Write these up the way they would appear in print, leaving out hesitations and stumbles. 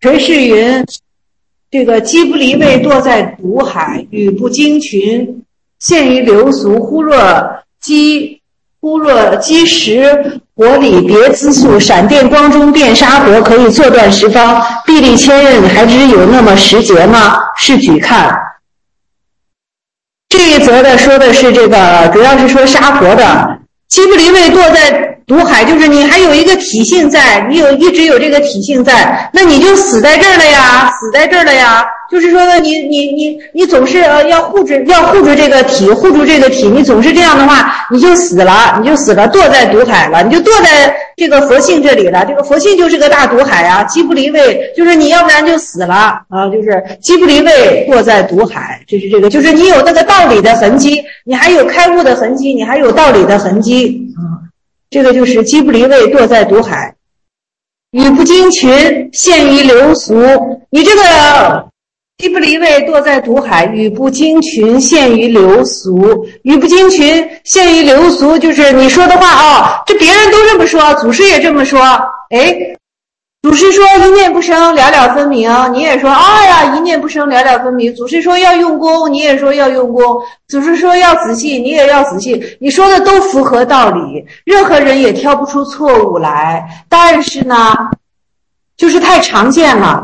垂氏云：这个鸡不离位，堕在毒海，语不惊群，陷于流俗。忽若击石火里别滋素，闪电光中变沙火，可以作断十方，臂力千仞，还知有那么10节吗？试举看。这一则的说的是这个，主要是说沙婆的。鸡不离位，堕在毒海，就是你还有一个体性在，你一直有这个体性在，那你就死在这儿了呀，死在这儿了呀。就是说呢，你总是要护住这个体，护住这个体，你总是这样的话，你就死了，堕在毒海了，你就堕在这个佛性这里了。这个佛性就是个大毒海啊，鸡不离位，就是你要不然就死了啊，就是鸡不离位，堕在毒海，就是这个，就是你有那个道理的痕迹，你还有开悟的痕迹，你还有道理的痕迹啊，这个就是鸡不离位，堕在毒海。语不惊群，陷于流俗，你这个鸡不离位，堕在毒海，语不惊群，陷于流俗。语不惊群，陷于流俗，就是你说的话这别人都这么说，祖师也这么说。祖师说一念不生，了了分明，你也说一念不生，了了分明。祖师说要用功，你也说要用功。祖师说要仔细，你也要仔细。你说的都符合道理，任何人也挑不出错误来。但是呢，就是太常见了。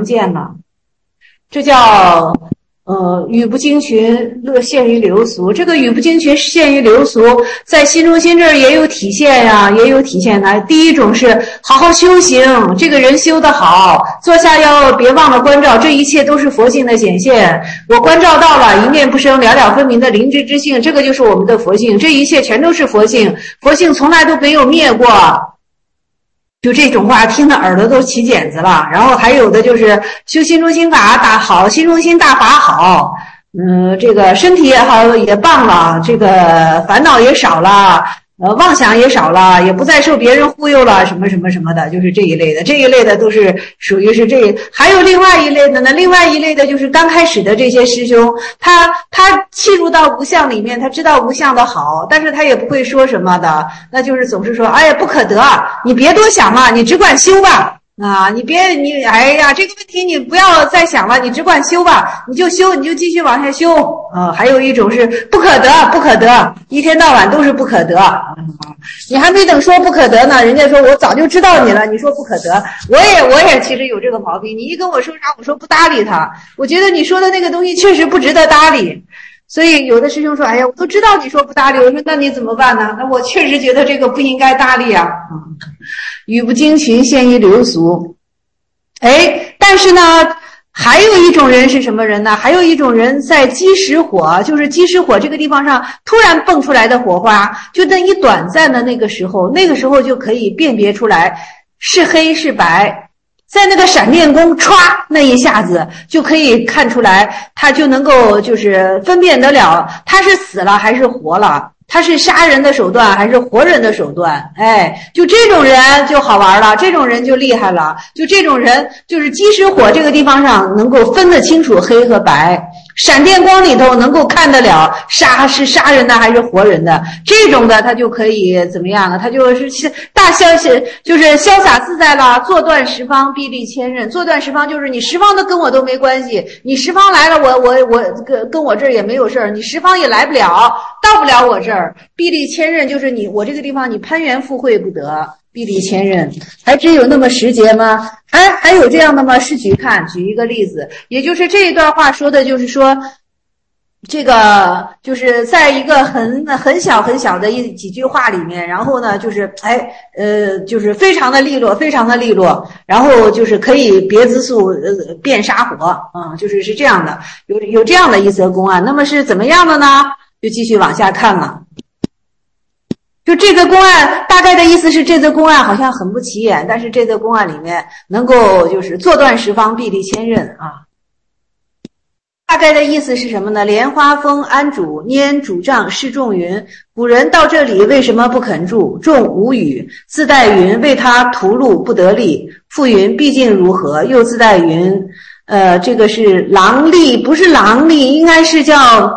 这叫语不惊群，陷于流俗。这个语不惊群，陷于流俗，在心中心这儿也有体现呀，也有体现的。第一种是好好修行，这个人修得好，坐下要别忘了关照，这一切都是佛性的显现。我关照到了一念不生，了了分明的灵知之性，这个就是我们的佛性，这一切全都是佛性，佛性从来都没有灭过。就这种话听得耳朵都起茧子了。然后还有的就是修心中心法大好，心中心大法好，这个身体也好也棒了，这个烦恼也少了，妄想也少了，也不再受别人忽悠了，什么什么什么的，就是这一类的。这一类的都是属于是这。还有另外一类的呢，另外一类的就是刚开始的这些师兄，他契入到无相里面，他知道无相的好，但是他也不会说什么的，那就是总是说不可得，你别多想了，你只管修吧。这个问题你不要再想了，你只管修吧，你就修，你就继续往下修。还有一种是不可得，一天到晚都是不可得。你还没等说不可得呢，人家说我早就知道你了，你说不可得。我也其实有这个毛病，你一跟我说啥，我说不搭理他，我觉得你说的那个东西确实不值得搭理。所以有的师兄说我都知道你说不搭理，我说那你怎么办呢？那我确实觉得这个不应该搭理啊。语不惊群，陷于流俗。但是呢，还有一种人是什么人呢？还有一种人在积石火，就是积石火这个地方上突然蹦出来的火花，就那一短暂的那个时候就可以辨别出来是黑是白。在那个闪电功歘那一下子就可以看出来，他就能够就是分辨得了他是死了还是活了，他是杀人的手段还是活人的手段。就这种人就好玩了，这种人就厉害了，就这种人就是积石火这个地方上能够分得清楚黑和白，闪电光里头能够看得了是杀人的还是活人的，这种的他就可以怎么样呢？他就是大消息，就是潇洒自在了，坐断十方，臂力千仞。坐断十方就是你十方的跟我都没关系，你十方来了我跟我这儿也没有事儿，你十方也来不了，到不了我这儿。臂力千仞就是我这个地方你攀援附会不得，臂力千仞。还只有那么10节吗？还有这样的吗？试举看，举一个例子，也就是这一段话说的就是说，这个就是在一个很小的几句话里面，然后呢就是就是非常的利落，然后就是可以别滋素变沙火就是这样的，有这样的一则公案。那么是怎么样的呢？就继续往下看了。就这个公案大概的意思是，这则公案好像很不起眼，但是这则公案里面能够就是坐断十方，臂力千仞啊。大概的意思是什么呢？莲花峰安主，拈主杖示众云：古人到这里为什么不肯住？众无语，自带云：为他途路不得力。复云：毕竟如何？又自带云：这个是狼力，不是狼力，应该是叫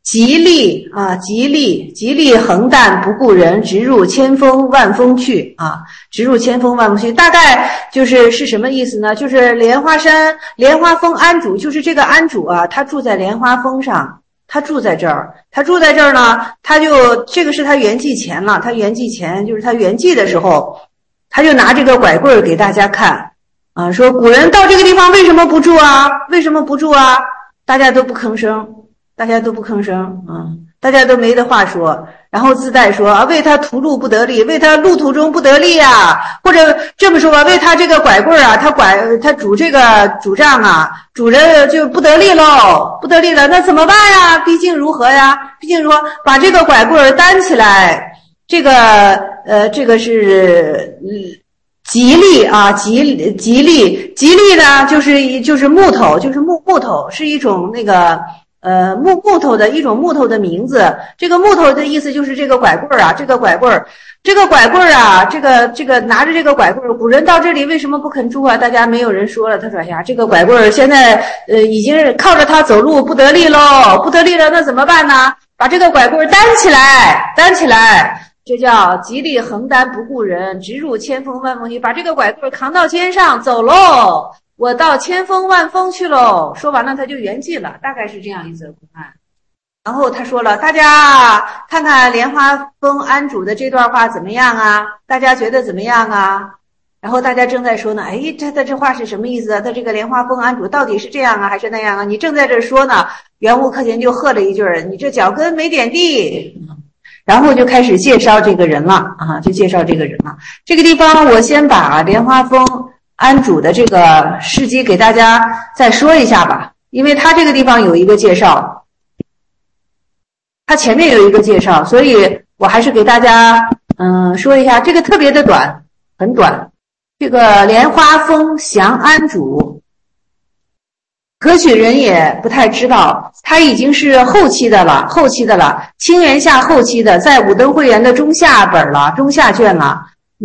吉利啊，吉利横担不顾人，直入千峰万峰去啊，直入千峰万峰去。大概是什么意思呢？就是莲花峰庵主，就是这个庵主啊，他住在莲花峰上，他住在这儿呢，他就这个是他圆寂前了，他圆寂前就是他圆寂的时候，他就拿这个拐棍给大家看啊，说古人到这个地方为什么不住啊？为什么不住啊？大家都不吭声，大家都没得话说，然后自带说啊，为他途路不得力，为他路途中不得力啊，或者这么说吧，为他这个拐棍啊，他拄这个拄杖啊，拄着就不得力喽，那怎么办呀？毕竟如何呀？把这个拐棍担起来，这个是吉利啊，吉利呢，就是木头，木头是一种那个木头的一种木头的名字。这个木头的意思就是这个拐棍啊，这个拐棍啊，这个拿着这个拐棍，古人到这里为什么不肯住啊？大家没有人说了。他说呀，这个拐棍现在已经靠着它走路不得力了，那怎么办呢？把这个拐棍担起来。这叫吉利横担不顾人，直入千峰万峰去。把这个拐棍扛到肩上走喽，我到千峰万峰去喽。说完了他就圆寂了，大概是这样一则公案。然后他说了，大家看看莲花峰庵主的这段话怎么样啊？大家觉得怎么样啊？然后大家正在说呢，哎，他这话是什么意思啊？他这个莲花峰庵主到底是这样啊还是那样啊？你正在这说呢，圆悟克勤就喝了一句，你这脚跟没点地。然后就开始介绍这个人了啊，这个地方我先把莲花峰庵主的这个事迹给大家再说一下吧，因为他这个地方有一个介绍，他前面有一个介绍，所以我还是给大家说一下，这个特别的短，很短。这个莲花峰降庵主，可许人也不太知道，他已经是后期的了，清源下后期的，在武登会元的中下卷了，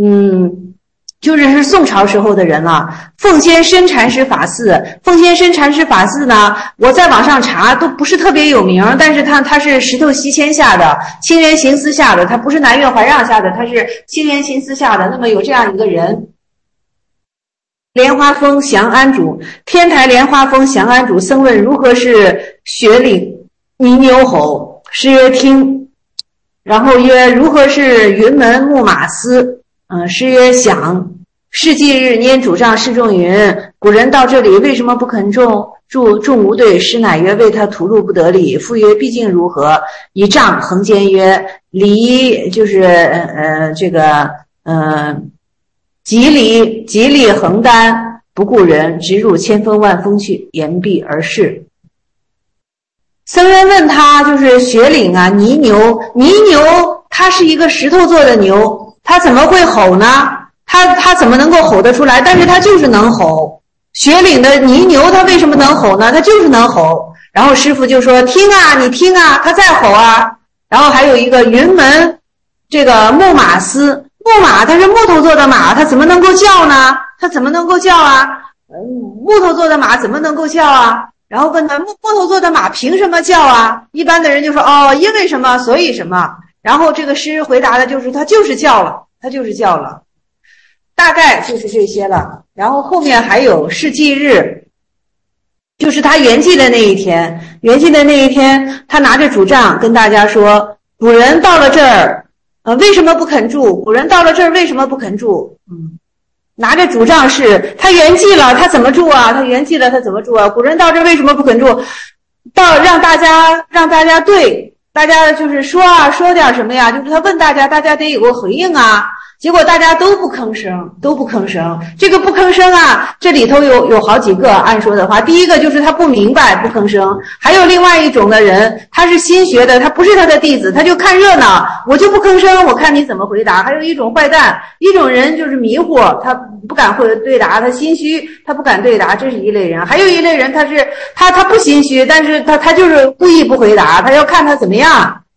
就是宋朝时候的人了。奉先深禅师法寺呢，我在网上查都不是特别有名，但是他是石头西迁下的，清源行思下的，他不是南岳怀让下的，他是清源行思下的。那么有这样一个人，莲花峰降庵主，天台莲花峰降庵主，僧问如何是雪岭泥牛吼？师曰听。然后曰如何是云门木马司？师曰想。是既日拈主杖示众云，古人到这里为什么不肯众无对？师乃曰为他途路不得力。复曰毕竟如何？以杖横肩曰离，就是吉利横担不顾人，直入千峰万峰去，言毕而逝。僧人问他，就是雪岭啊，泥牛它是一个石头做的牛，它怎么会吼呢？它怎么能够吼得出来？但是它就是能吼。雪岭的泥牛它为什么能吼呢？它就是能吼。然后师父就说听啊，你听啊，它在吼啊。然后还有一个云门这个木马司，木马它是木头做的马，它怎么能够叫呢？它怎么能够叫啊？木头做的马怎么能够叫啊？然后问他木头做的马凭什么叫啊？一般的人就说因为什么所以什么。然后这个诗回答的就是它就是叫了。大概就是这些了。然后后面还有世纪日，就是他圆寂的那一天，他拿着主杖跟大家说，古人到了这儿为什么不肯住？拿着主杖是他圆寂了，他怎么住啊？古人到这儿为什么不肯住？让大家对大家就是说点什么呀？就是他问大家得有个回应啊。结果大家都不吭声。这个不吭声啊，这里头有好几个，按说的话，第一个就是他不明白不吭声，还有另外一种的人，他是新学的，他不是他的弟子，他就看热闹，我就不吭声，我看你怎么回答。还有一种坏蛋，一种人就是迷糊，他不敢对答，他心虚，他不敢对答，这是一类人。还有一类人，他不心虚，但是他就是故意不回答，他要看他怎么样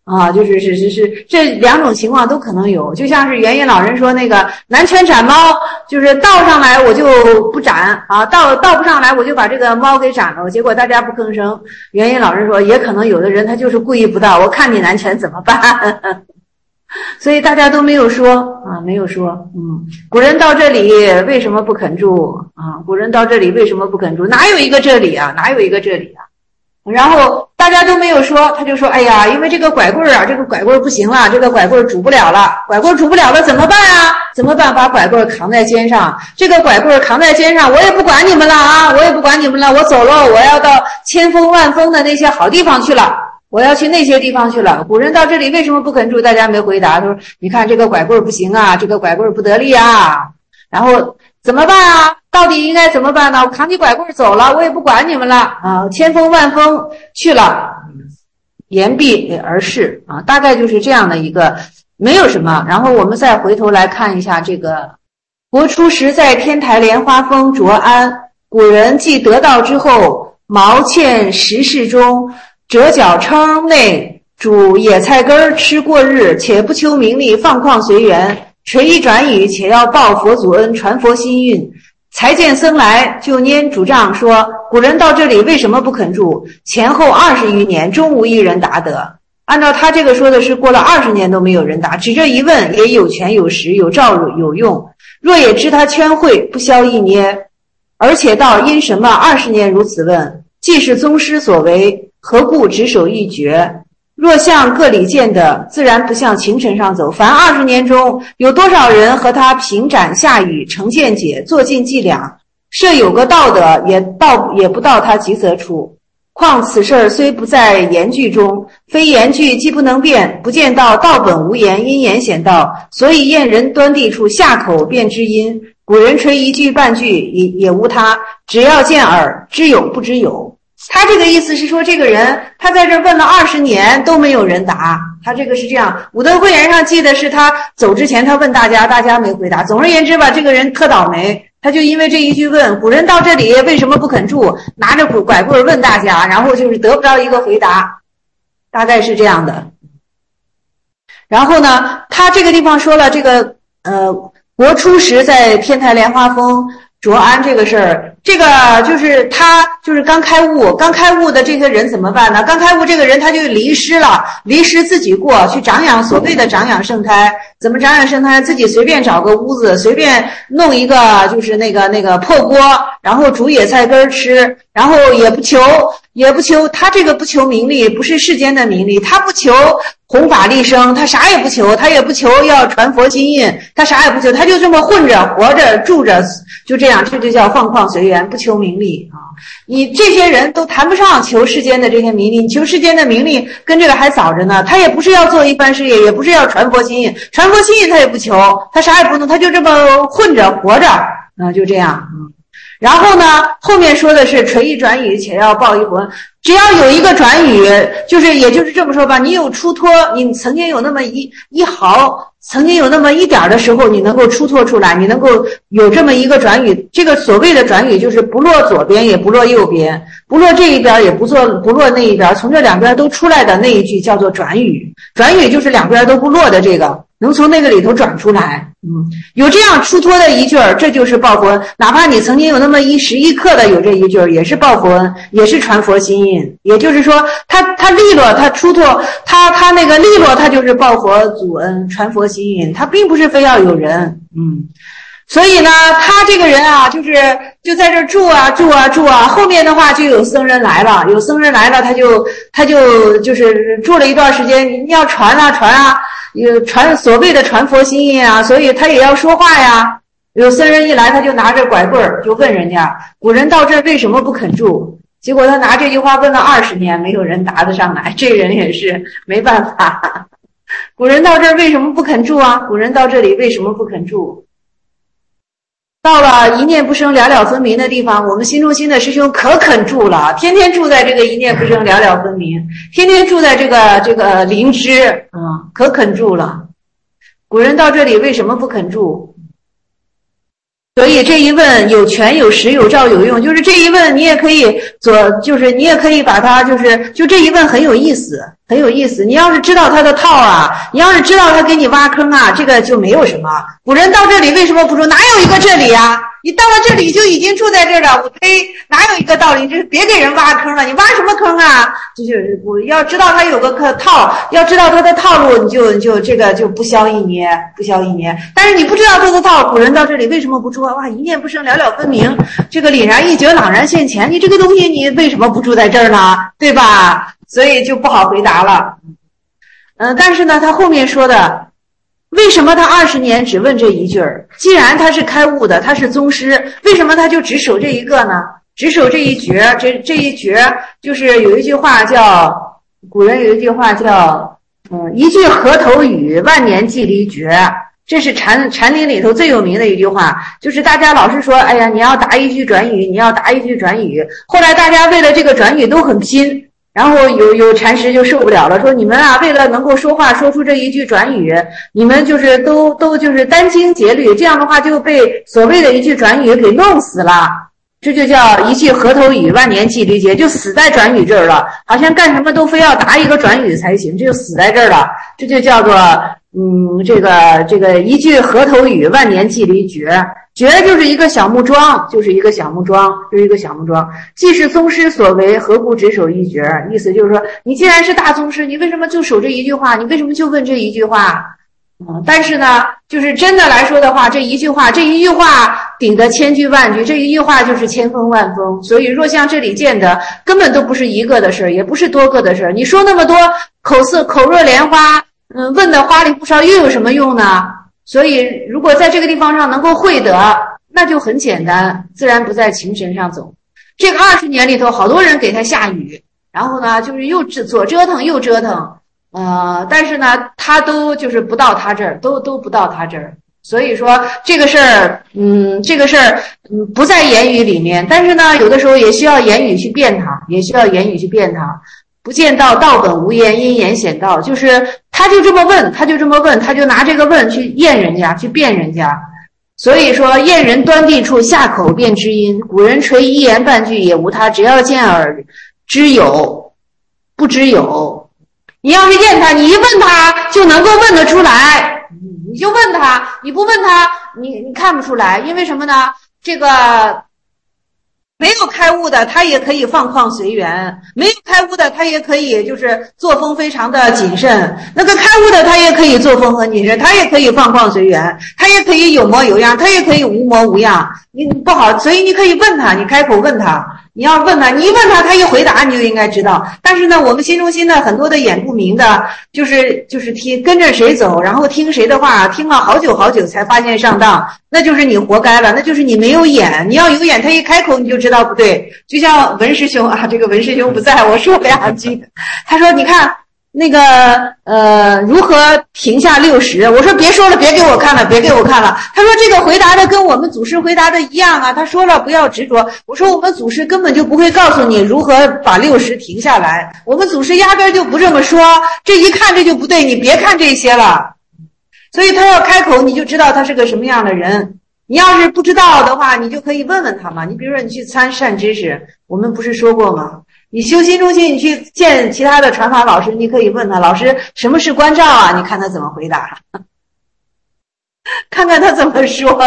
啊，就是这两种情况都可能有，就像是元音老人说那个南拳斩猫，就是倒上来我就不斩啊，倒不上来我就把这个猫给斩了，结果大家不吭声。元音老人说，也可能有的人他就是故意不倒，我看你南拳怎么办？所以大家都没有说啊，没有说，古人到这里为什么不肯住啊？古人到这里为什么不肯住？哪有一个这里啊？哪有一个这里啊？然后大家都没有说，他就说，哎呀，因为这个拐棍啊，这个拐棍不行了，这个拐棍拄不了了，拐棍拄不了了怎么办啊？怎么办？把拐棍扛在肩上，这个拐棍扛在肩上，我也不管你们了啊，我也不管你们了，我走了，我要到千峰万峰的那些好地方去了，我要去那些地方去了。古人到这里为什么不肯住？大家没回答，他说，你看这个拐棍不行啊，这个拐棍不得力啊，然后怎么办啊？到底应该怎么办呢？我扛起拐棍走了，我也不管你们了啊！千峰万峰去了，言毕而逝啊，大概就是这样的一个，没有什么。然后我们再回头来看一下这个“国初时在天台莲花峰着安，古人既得道之后，毛欠石室中，折角称内，煮野菜根吃过日，且不求名利，放旷随缘，垂衣转语，且要报佛祖恩，传佛心运。”才见僧来，就拈主杖说，古人到这里为什么不肯住？前后20余年，终无一人答得。按照他这个说的是过了20年都没有人答，只这一问也有权有实，有照有用。若也知他圈会，不消一捏。而且道因什么20年如此问？既是宗师所为，何故只守一绝？若像各里见的，自然不向情尘上走。凡20年中，有多少人和他平展下语，成见解，做尽伎俩，设有个道德，也不到他极则处。况此事虽不在言句中，非言句既不能辩，不见道，道本无言，因言显道，所以验人端地处，下口便知音。古人垂一句半句，也无他，只要见耳，知有不知有。他这个意思是说，这个人他在这问了20年都没有人答，他这个是这样。武德会言上记得是他走之前他问大家，大家没回答。总而言之吧，这个人特倒霉，他就因为这一句问，古人到这里为什么不肯住，拿着拐棍问大家，然后就是得不着一个回答，大概是这样的。然后呢，他这个地方说了这个国初时在天台莲花峰着安这个事儿，这个就是他就是刚开悟的这些人怎么办呢？刚开悟这个人他就离师了，离师自己过去长养，所谓的长养圣胎，怎么长养圣胎？自己随便找个屋子，随便弄一个就是那个破锅，然后煮野菜根吃，然后也不求他这个不求名利，不是世间的名利，他不求弘法利生，他啥也不求，他也不求要传佛心印，他啥也不求，他就这么混着活着住着，就这样，这就叫放旷随缘，不求名利啊！你这些人都谈不上求世间的这些名利，你求世间的名利跟这个还早着呢。他也不是要做一番事业，也不是要传佛心印，传佛心印他也不求，他啥也不弄，他就这么混着活着啊，就这样。然后呢，后面说的是垂一转语，且要报一魂。只要有一个转语，也就是这么说吧，你有出脱，你曾经有那么一毫，曾经有那么一点的时候，你能够出脱出来，你能够有这么一个转语。这个所谓的转语就是不落左边，也不落右边，不落这一边，也不落那一边，从这两边都出来的那一句叫做转语。转语就是两边都不落的这个，能从那个里头转出来。有这样出脱的一句儿，这就是报佛恩。哪怕你曾经有那么一时一刻的有这一句儿，也是报佛恩，也是传佛心印。也就是说，他利落，他出脱，他那个利落，他就是报佛祖恩，传佛心印，他并不是非要有人。所以呢，他这个人啊，就在这住啊，后面的话就有僧人来了，他就是住了一段时间，你要传啊，传所谓的传佛心印啊，所以他也要说话呀。有僧人一来，他就拿着拐棍儿就问人家，古人到这儿为什么不肯住？结果他拿这句话问了20年，没有人答得上来，这人也是没办法。古人到这儿为什么不肯住啊？古人到这里为什么不肯住？到了一念不生了了分明的地方，我们新中心的师兄可肯住了，天天住在这个一念不生了了分明，天天住在这个灵芝啊，可肯住了。古人到这里为什么不肯住？所以这一问有权有实有照有用，就是这一问你也可以你也可以把它就这一问很有意思， 很有意思。你要是知道他的套啊，你要是知道他给你挖坑啊，这个就没有什么。古人到这里为什么不住？哪有一个这里啊？你到了这里就已经住在这儿了，我呸，哪有一个道理？就是别给人挖坑了，你挖什么坑啊？就是我要知道他有个套，要知道他的套路，你就这个就不消一年。但是你不知道他的套，古人到这里为什么不住啊？哇，一念不生，了了分明，这个凛然一觉，朗然现前，你这个东西你为什么不住在这儿呢？对吧？所以就不好回答了。但是呢，他后面说的。为什么他20年只问这一句儿？既然他是开悟的，他是宗师，为什么他就只守这一个呢？只守这一诀，这一诀就是有一句话叫，古人有一句话叫，一句合头语，万年既离诀。这是禅林里头最有名的一句话，就是大家老是说，哎呀，你要答一句转语，你要答一句转语。后来大家为了这个转语都很拼。然后有禅师就受不了了，说你们啊，为了能够说话说出这一句转语，你们就是都就是殚精竭虑，这样的话就被所谓的一句转语给弄死了。这就叫一句合头语，万年既离诀，就死在转语这儿了，好像干什么都非要答一个转语才行，这就死在这儿了。这就叫做这个一句合头语，万年既离诀。诀就是一个小木桩，既是宗师所为，何故只守一诀？意思就是说，你既然是大宗师，你为什么就守这一句话？你为什么就问这一句话？但是呢，就是真的来说的话，这一句话顶得千句万句，这一句话就是千风万风。所以若像这里见的，根本都不是一个的事儿，也不是多个的事儿。你说那么多口若莲花，问的花里胡哨，又有什么用呢？所以如果在这个地方上能够会得，那就很简单，自然不在情神上走。这个20年里头，好多人给他下雨，然后呢就是又左折腾右折腾，但是呢他都就是不到他这儿，都不到他这儿。所以说这个事儿不在言语里面，但是呢有的时候也需要言语去辩它，不见道，道本无言，因言显道。就是他就这么问，他就拿这个问去验人家，去辩人家。所以说验人端地处，下口便知音。古人垂一言半句也无他，只要见耳知有，不知有。你要是验他，你一问他就能够问得出来，你就问他，你不问他，你看不出来。因为什么呢？这个没有开悟的他也可以放旷随缘，没有开悟的他也可以就是作风非常的谨慎，那个开悟的他也可以作风很谨慎，他也可以放旷随缘，他也可以有模有样，他也可以无模无样。你不好，所以你可以问他，你开口问他，你要问他，你一问他，他一回答你就应该知道。但是呢，我们心中心的很多的眼不明的，就是跟着谁走，然后听谁的话，听了好久好久才发现上当，那就是你活该了，那就是你没有眼。你要有眼，他一开口你就知道不对。就像文师兄啊，这个文师兄不在，我说2句，他说你看那个如何停下60？我说别说了，别给我看了。他说这个回答的跟我们祖师回答的一样啊。他说了不要执着。我说我们祖师根本就不会告诉你如何把60停下来，我们祖师压根就不这么说。这一看这就不对，你别看这些了。所以他要开口，你就知道他是个什么样的人。你要是不知道的话，你就可以问问他嘛。你比如说你去参善知识，我们不是说过吗？你修心中心，你去见其他的传法老师，你可以问他，老师什么是关照啊？你看他怎么回答，看看他怎么说。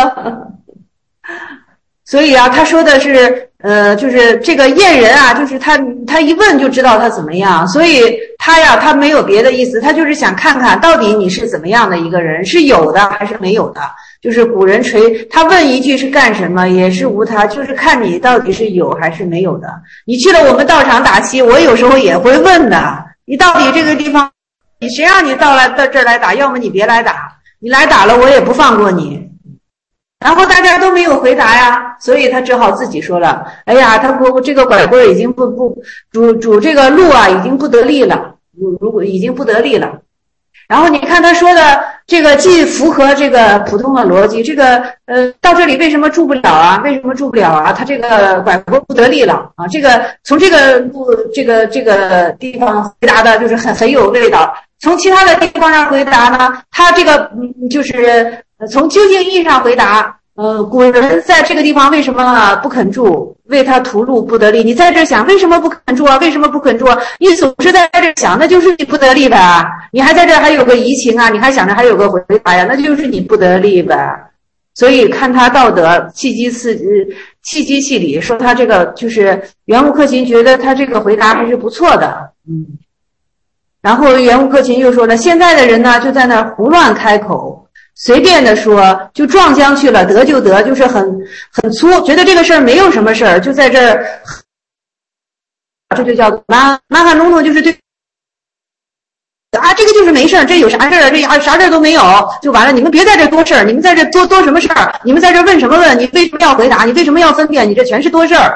所以啊，他说的是就是这个验人啊，就是他一问就知道他怎么样。所以他没有别的意思，他就是想看看到底你是怎么样的一个人，是有的还是没有的。就是古人他问一句是干什么，也是无他，就是看你到底是有还是没有的。你去了我们道场打七，我有时候也会问的，你到底这个地方，你谁让你到这儿来打？要么你别来打，你来打了我也不放过你。然后大家都没有回答呀，所以他只好自己说了，哎呀，他这个拐棍已经主这个路啊，已经不得力了，已经不得力了。然后你看他说的这个既符合这个普通的逻辑，这个到这里为什么住不了啊？他这个拐棍不得力了啊！这个从这个路这个地方回答的就是很有味道。从其他的地方上回答呢，他这个就是从究竟意义上回答， 古人在这个地方为什么不肯住？为他途路不得力。你在这想，为什么不肯住啊？为什么不肯住啊？你总是在这想，那就是你不得力呗。你还在这还有个移情啊，你还想着还有个回答呀，那就是你不得力呗。所以看他道德气机气理，说他这个就是袁无克勤觉得他这个回答还是不错的。然后袁无克勤又说了，现在的人呢就在那胡乱开口，随便的说，就撞将去了，得就得，就是很粗，觉得这个事儿没有什么事儿，就在这儿，这就叫满汉笼统，就是对啊，这个就是没事儿，这有啥事儿？这啥事儿都没有，就完了。你们别在这多事儿，你们在这多什么事儿？你们在这问什么问？你为什么要回答？你为什么要分辨？你这全是多事儿。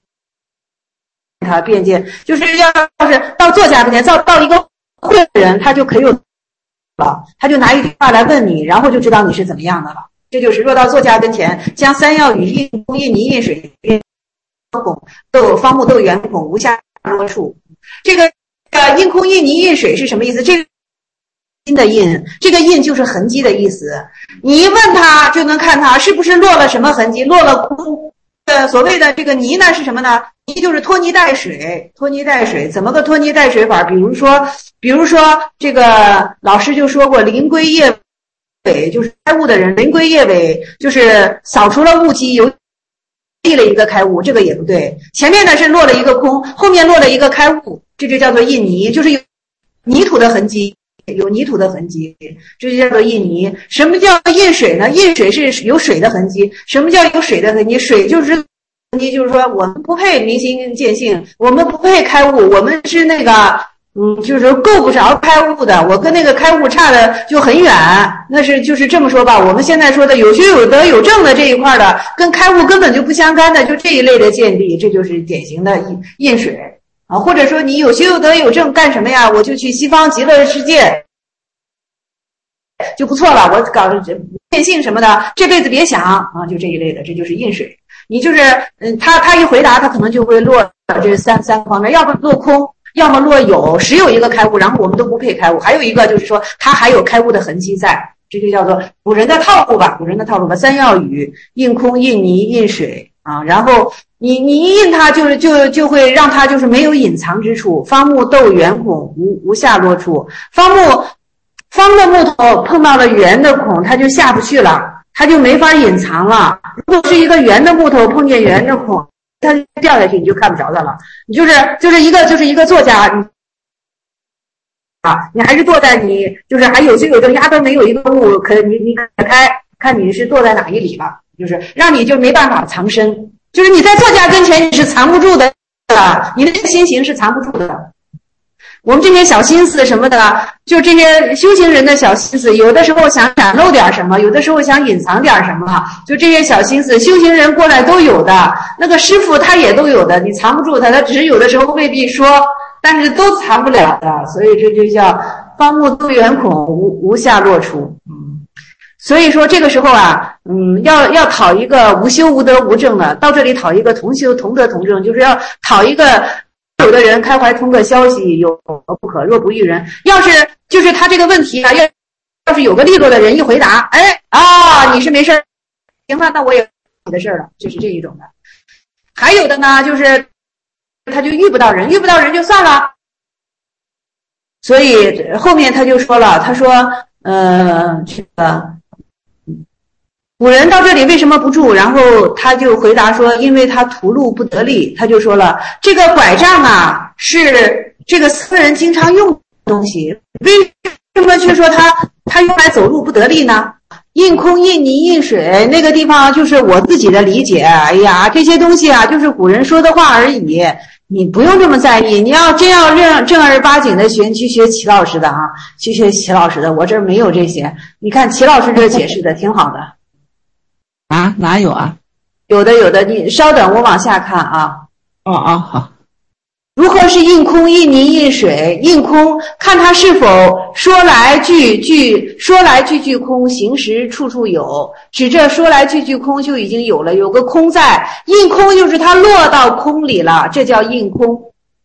他辩解，就是要是到作家跟前，到一个会的人，他就可以有了，他就拿一句话来问你，然后就知道你是怎么样的了。这就是若到作家跟前，将三要语印空印泥印水孔方木斗圆孔无下多处。这个印空印泥印水是什么意思？这个印的印，这个印就是痕迹的意思。你一问他就能看他是不是落了什么痕迹，落了空。所谓的这个泥呢是什么呢？泥就是拖泥带水，拖泥带水怎么个拖泥带水法？比如说这个老师就说过，临归夜尾，就是开悟的人，临归夜尾就是扫除了雾气，有立了一个开悟，这个也不对。前面呢是落了一个空，后面落了一个开悟，这就叫做印泥，就是有泥土的痕迹。有泥土的痕迹，这就叫做印泥。什么叫印水呢？印水是有水的痕迹。什么叫有水的痕迹？水就是痕迹，就是说我们不配明心见性，我们不配开悟，我们是那个就是够不着开悟的，我跟那个开悟差的就很远。那是就是这么说吧，我们现在说的有学有德有正的这一块的，跟开悟根本就不相干的，就这一类的见地，这就是典型的印水。啊，或者说你有学有德有正干什么呀？我就去西方极乐世界就不错了，我搞见性什么的，这辈子别想啊，就这一类的，这就是印水。你就是他一回答，他可能就会落这三方面，要不落空，要么落有，实有一个开悟，然后我们都不配开悟，还有一个就是说他还有开悟的痕迹在，这就叫做古人的套路吧，三要语，印空、印泥、印水啊，然后。你一印它就会让它就是没有隐藏之处，方木斗圆孔无下落处。方的木头碰到了圆的孔，它就下不去了，它就没法隐藏了。如果是一个圆的木头碰见圆的孔，它掉下去你就看不着它了。你就是一个作家啊，你还是坐在你就是还有这压根没有一个物你打开看你是坐在哪一里了，就是让你就没办法藏身。就是你在作家跟前你是藏不住的，你的心情是藏不住的。我们这些小心思什么的，就这些修行人的小心思，有的时候想展露点什么，有的时候想隐藏点什么，就这些小心思，修行人过来都有的，那个师父他也都有的，你藏不住他，他只是有的时候未必说，但是都藏不了的，所以这就叫方木斗圆孔无下落处。所以说这个时候啊，要讨一个无修无德无正的，到这里讨一个同修同德同正，就是要讨一个有的人开怀通个消息，有不可，若不遇人。要是就是他这个问题啊，要是有个利落的人一回答，你是没事，行吧，那我也你的事了，就是这一种的。还有的呢，就是他就遇不到人就算了。所以后面他就说了，他说这个。古人到这里为什么不住？然后他就回答说，因为他途路不得力。他就说了，这个拐杖啊，是这个僧人经常用的东西，为什么却说他用来走路不得力呢？印空、印泥、印水，那个地方就是我自己的理解。哎呀，这些东西啊，就是古人说的话而已，你不用这么在意。你要真要正儿八经的去学齐老师的啊，去学齐老师的，我这儿没有这些。你看齐老师这解释的挺好的。 啊，哪有啊？ 有的，你稍等，我往下看啊。 好。 如何是印空、印泥、印水？印空，看它是否说来句句空，行时处处有。指这说来句句空就已经有了，有个空在。印空就是它落到空里了，这叫印空。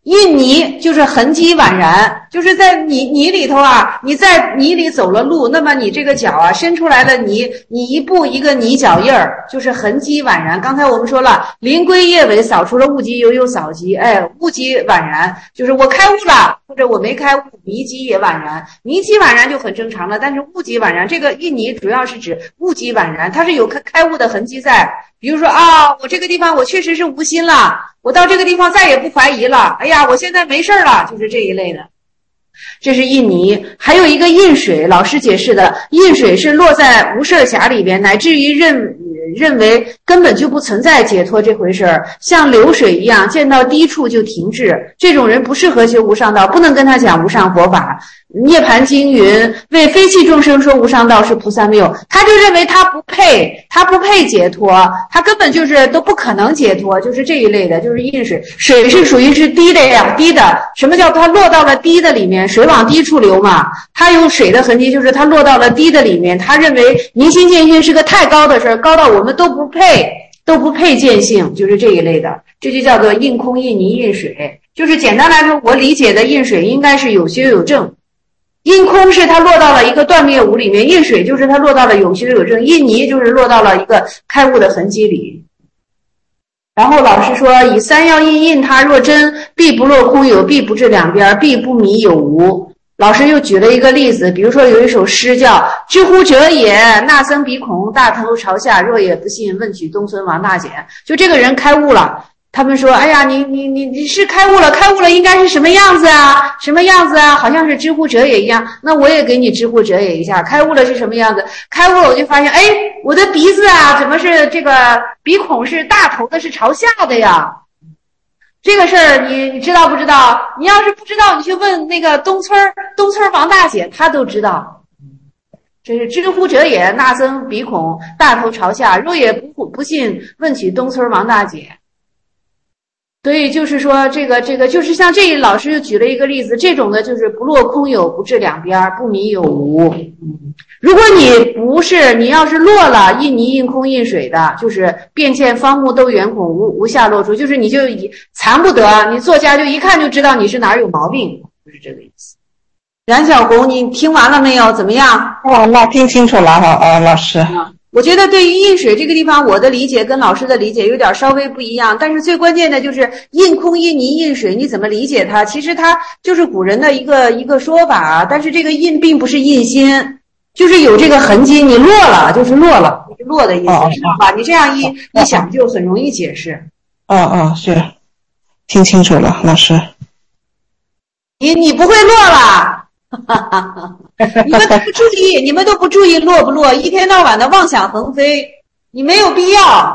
印泥就是痕迹宛然，就是在泥里头啊，你在泥里走了路，那么你这个脚啊伸出来的泥，你一步一个泥脚印儿，就是痕迹宛然。刚才我们说了，临归夜尾，扫除了物迹，犹有扫迹，物迹宛然，就是我开悟了，或者我没开悟，迷迹也宛然。迷迹宛然就很正常了，但是物迹宛然，这个印泥主要是指物迹宛然，它是有开悟的痕迹在。比如说啊，我这个地方我确实是无心了，我到这个地方再也不怀疑了，哎呀，我现在没事了，就是这一类的。这是印泥。还有一个印水，老师解释的，印水是落在无事匣里边，乃至于认为根本就不存在解脱这回事儿，像流水一样，见到低处就停滞。这种人不适合修无上道，不能跟他讲无上佛法。涅盘经云，为非气众生说无上道是菩萨谬，他就认为他不配解脱，他根本就是都不可能解脱，就是这一类的，就是印水。水是属于是低的呀，低的。什么叫它落到了低的里面？水往低处流嘛，它有水的痕迹，就是它落到了低的里面。他认为明心见性是个太高的事儿，高到我们都不配见性，就是这一类的。这就叫做印空、印泥、印水。就是简单来说，我理解的印水应该是有修有证。印空是它落到了一个断灭无里面，印水就是它落到了有修有证，印泥就是落到了一个开悟的痕迹里。然后老师说，以三要印印它若真，必不落空有，必不至两边，必不迷有无。老师又举了一个例子，比如说有一首诗叫知乎者也，那僧鼻孔，大头朝下，若也不信，问取东村王大简。就这个人开悟了，他们说，哎呀，你是开悟了应该是什么样子啊？什么样子啊？好像是知乎者也一样。那我也给你知乎者也一下，开悟了是什么样子？开悟了我就发现，哎，我的鼻子啊，怎么是这个鼻孔是大头的，是朝下的呀？这个事儿你知道不知道？你要是不知道，你去问那个东村王大姐，她都知道。这是知乎者也，那僧鼻孔，大头朝下，若也不信，问取东村王大姐。所以就是说，这个就是像这一老师又举了一个例子，这种的就是不落空有，不至两边，不迷有无。如果你要是落了印泥、印空、印水的，就是遍见方木斗圆孔，无下落处，就是你就藏不得，你作家就一看就知道你是哪儿有毛病，就是这个意思。冉小红，你听完了没有？怎么样？ 那听清楚了哈，老师。 我觉得对于印水这个地方，我的理解跟老师的理解有点稍微不一样，但是最关键的就是印空、印泥、印水，你怎么理解它？其实它就是古人的一个说法，但是这个印并不是印心，就是有这个痕迹，你落了就是落了，落的意思，知道吧？你这样一想就很容易解释。 是，听清楚了，老师。 你不会落了。你们都不注意落不落，一天到晚的妄想横飞，你没有必要。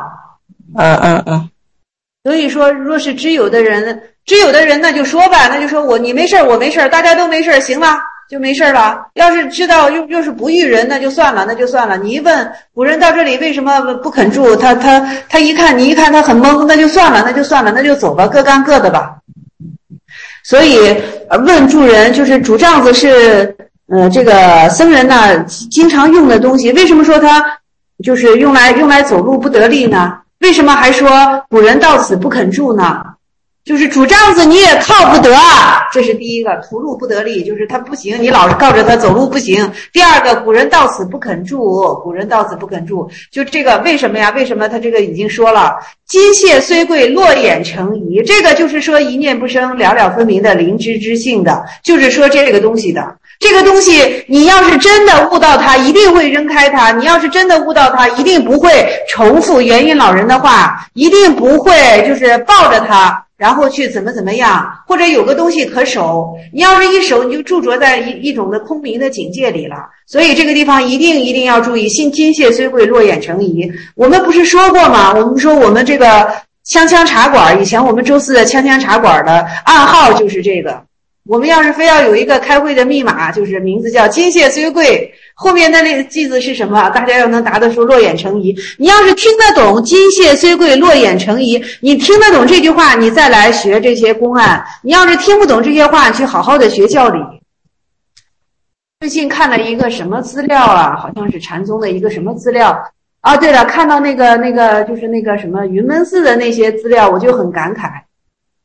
所以说，若是知有的人那就说吧，那就说你没事我没事，大家都没事，行了就没事了。要是知道又是不遇人，那就算了。你一问古人到这里为什么不肯住，他你一看他很懵，那就算了，那就走吧，各干各的吧。所以问住人就是拄杖子是这个僧人呢经常用的东西。为什么说它就是用来走路不得力呢？为什么还说古人到此不肯住呢？就是拄杖子你也靠不得，这是第一个，途路不得力，就是他不行，你老是靠着他走路不行。第二个，古人到此不肯住，就这个为什么呀？为什么他这个已经说了，金屑虽贵，落眼成疑，这个就是说一念不生，了了分明的灵知之性的，就是说这个东西的。这个东西你要是真的悟到它，一定会扔开它，你要是真的悟到它，一定不会重复元音老人的话，一定不会就是抱着它然后去怎么样，或者有个东西可守，你要是一守，你就驻着在一种的空明的境界里了。所以这个地方一定要注意，金屑虽贵，落眼成疑。我们不是说过吗？我们说我们这个锵锵茶馆，以前我们周四的锵锵茶馆的暗号就是这个。我们要是非要有一个开会的密码，就是名字叫金屑虽贵，后面的那个句子是什么？大家要能答得出落眼成疑。你要是听得懂金屑虽贵，落眼成疑，你听得懂这句话，你再来学这些公案。你要是听不懂这些话，去好好的学教理。最近看了一个什么资料啊，好像是禅宗的一个什么资料啊。对了，看到那个就是那个什么云门寺的那些资料，我就很感慨。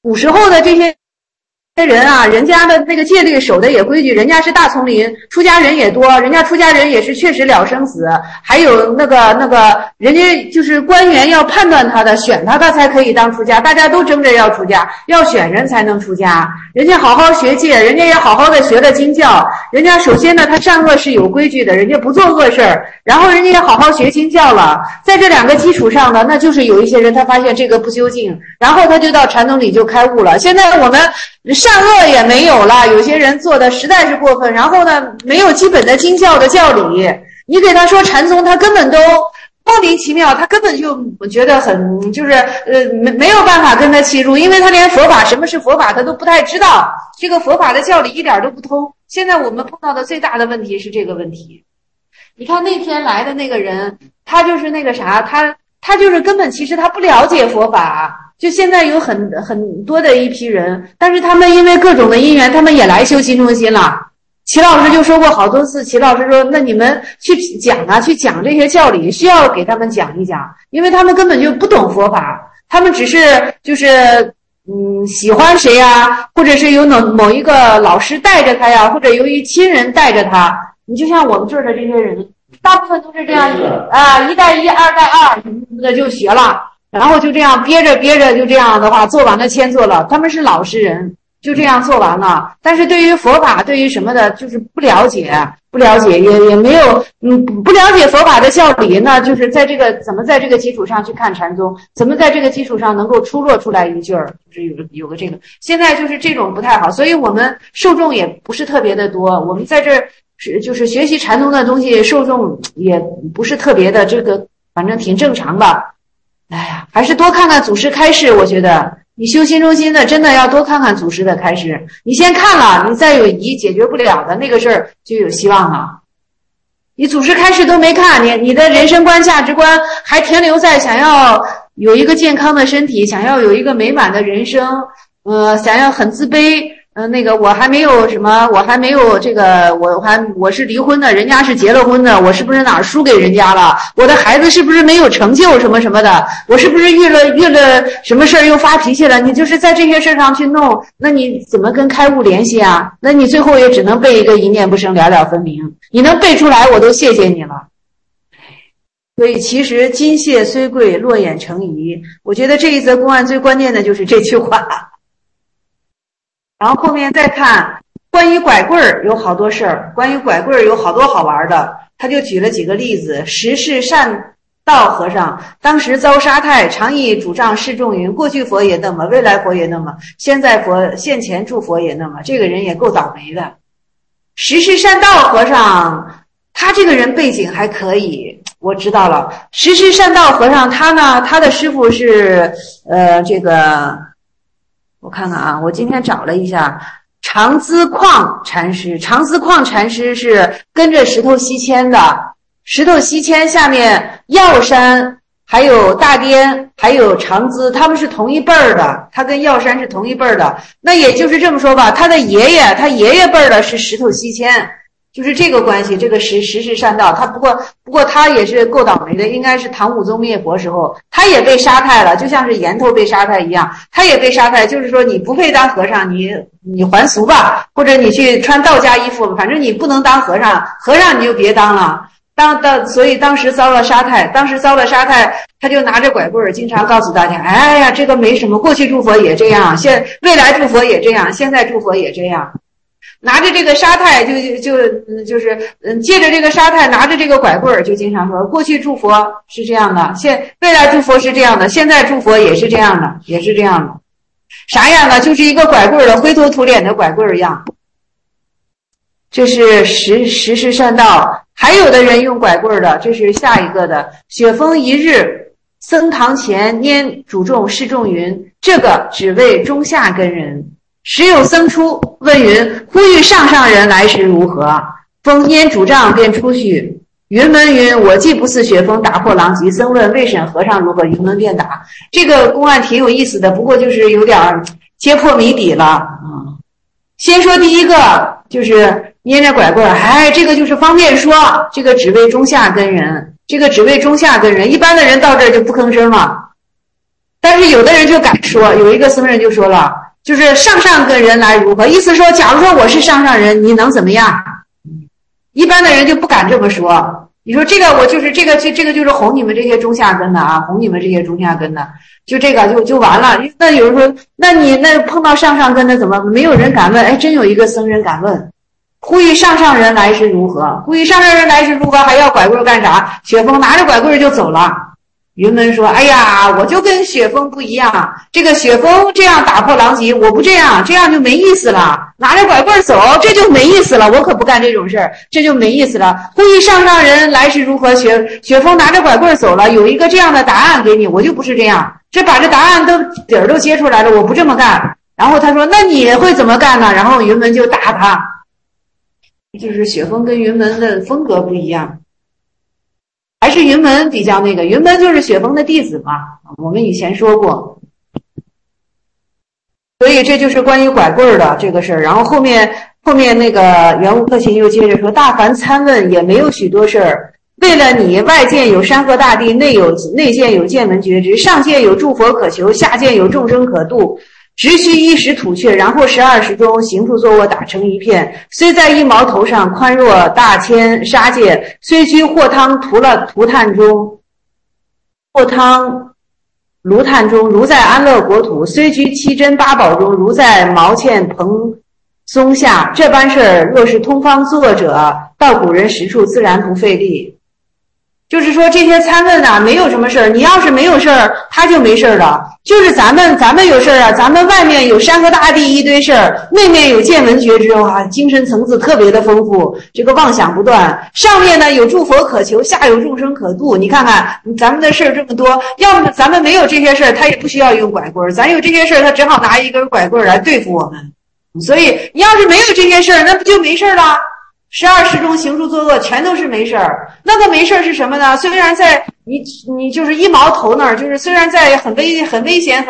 古时候的这些人啊，人家的那个戒律守的也规矩，人家是大丛林，出家人也多，人家出家人也是确实了生死，还有那个人家就是官员要判断他的，选他才可以当出家，大家都争着要出家，要选人才能出家，人家好好学戒，人家也好好的学了经教，人家首先呢他善恶是有规矩的，人家不做恶事儿，然后人家也好好学经教了，在这两个基础上呢，那就是有一些人他发现这个不究竟，然后他就到禅宗里就开悟了。现在我们善恶也没有了，有些人做的实在是过分，然后呢没有基本的经教的教理，你给他说禅宗他根本都莫名其妙，他根本就觉得很就是没有办法跟他切入，因为他连佛法什么是佛法他都不太知道，这个佛法的教理一点都不通。现在我们碰到的最大的问题是这个问题。你看那天来的那个人，他就是那个啥，他就是根本其实他不了解佛法。就现在有很多的一批人，但是他们因为各种的因缘，他们也来修心中心了。齐老师就说过好多次，齐老师说那你们去讲这些教理，需要给他们讲一讲，因为他们根本就不懂佛法，他们只是就是喜欢谁啊，或者是有某一个老师带着他呀，或者由于亲人带着他。你就像我们这儿的这些人，大部分都是这样啊，一带一，二带二什么的就学了，然后就这样憋着就这样的话做完了签做了，他们是老实人，就这样做完了。但是对于佛法，对于什么的，就是不了解，也没有不了解佛法的教理呢，就是在这个怎么在这个基础上去看禅宗，怎么在这个基础上能够出落出来一句儿，就是有个这个。现在就是这种不太好，所以我们受众也不是特别的多，我们在这儿就是学习禅宗的东西，受众也不是特别的，这个反正挺正常的。哎呀，还是多看看祖师开示，我觉得你修心中心的真的要多看看祖师的开示，你先看了，你再有疑解决不了的那个事儿就有希望了。你祖师开示都没看，你的人生观价值观还停留在想要有一个健康的身体，想要有一个美满的人生，想要很自卑，我还没有这个，我是离婚的，人家是结了婚的，我是不是哪儿输给人家了？我的孩子是不是没有成就什么什么的？我是不是遇了什么事儿又发脾气了？你就是在这些事上去弄，那你怎么跟开悟联系啊？那你最后也只能背一个一念不生，了了分明。你能背出来，我都谢谢你了。所以其实金屑虽贵，落眼成疑。我觉得这一则公案最关键的就是这句话。然后后面再看关于拐棍儿有好多事儿，关于拐棍儿有好多好玩的，他就举了几个例子。时世善道和尚当时遭杀害，常以主杖示众云：过去佛也那么，未来佛也那么，现前诸佛也那么。这个人也够倒霉的。时世善道和尚他这个人背景还可以，我知道了。时世善道和尚他的师父是我看看啊，我今天找了一下，长资旷禅师。长资旷禅师是跟着石头西迁的，石头西迁下面药山还有大颠还有长资，他们是同一辈儿的，他跟药山是同一辈儿的。那也就是这么说吧，他爷爷辈儿的是石头西迁，就是这个关系。这个时世善道，他不过他也是够倒霉的，应该是唐武宗灭佛时候，他也被杀害了，就像是岩头被杀害一样，他也被杀害。就是说你不配当和尚，你还俗吧，或者你去穿道家衣服，反正你不能当和尚，和尚你就别当了。所以当时遭了杀害，他就拿着拐棍儿，经常告诉大家，哎呀，这个没什么，过去诸佛也这样，未来诸佛也这样，现在诸佛也这样。拿着这个沙太就是借着这个沙太，拿着这个拐棍儿，就经常说过去诸佛是这样的，未来诸佛是这样的，现在诸佛也是这样的，也是这样的。啥样的？就是一个拐棍儿的灰头土脸的拐棍儿样。这是时世善道。还有的人用拐棍儿的，这是下一个的。雪峰一日，僧堂前拈主众示众云：这个只为中下根人。时有僧出，问云：呼吁上人来时如何？风拈主杖便出去。云门云：我既不似雪峰打破狼藉。僧问未审和尚如何？云门便打。这个公案挺有意思的，不过就是有点揭破谜底了。先说第一个，就是捏着拐棍儿，这个就是方便说，这个只为中下根人，一般的人到这儿就不吭声了。 但是有的人就敢说，有一个僧人就说了，就是上上个人来如何，意思说假如说我是上上人，你能怎么样？一般的人就不敢这么说。你说这个我就是这个就是哄你们这些中下根的啊，哄你们这些中下根的，就这个就完了。那有人说，那你那碰到上上根的怎么没有人敢问？哎，真有一个僧人敢问，呼吁上上人来是如何？呼吁上上人来是如何？还要拐棍干啥？雪峰拿着拐棍就走了。云门说：“哎呀，我就跟雪峰不一样，这个雪峰这样打破狼藉，我不这样，这样就没意思了。拿着拐棍走，这就没意思了。我可不干这种事儿，这就没意思了。呼吁上上人来是如何？雪峰拿着拐棍走了，有一个这样的答案给你，我就不是这样。这把这答案都底儿都揭出来了，我不这么干。然后他说，那你会怎么干呢？然后云门就打他，就是雪峰跟云门的风格不一样。”还是云门比较那个，云门就是雪峰的弟子嘛，我们以前说过。所以这就是关于拐棍的这个事儿。然后后面那个圆悟克勤又接着说，大凡参问也没有许多事儿，为了你外见有山河大地，内见有见闻觉知，上见有诸佛可求，下见有众生可度。只需一时吐却，然后12时中，行处坐卧打成一片。虽在一毛头上，宽若大千沙界；虽居货汤涂炭中，货汤炉炭中，如在安乐国土；虽居七珍八宝中，如在毛茜蓬松下。这般事儿，若是通方作者，到古人实处，自然不费力。就是说这些参问啊，没有什么事儿。你要是没有事儿，他就没事儿了。就是咱们有事儿啊，咱们外面有山河大地一堆事儿，内面有见闻觉知啊，精神层次特别的丰富，这个妄想不断。上面呢有诸佛可求，下有众生可度。你看看咱们的事儿这么多，要么咱们没有这些事儿，他也不需要用拐棍儿；咱有这些事儿，他只好拿一根拐棍儿来对付我们。所以你要是没有这些事儿，那不就没事儿了？12时中行处坐卧全都是没事儿。那个没事儿是什么呢？虽然在你就是一毛头那儿，就是虽然在很危险、很危险、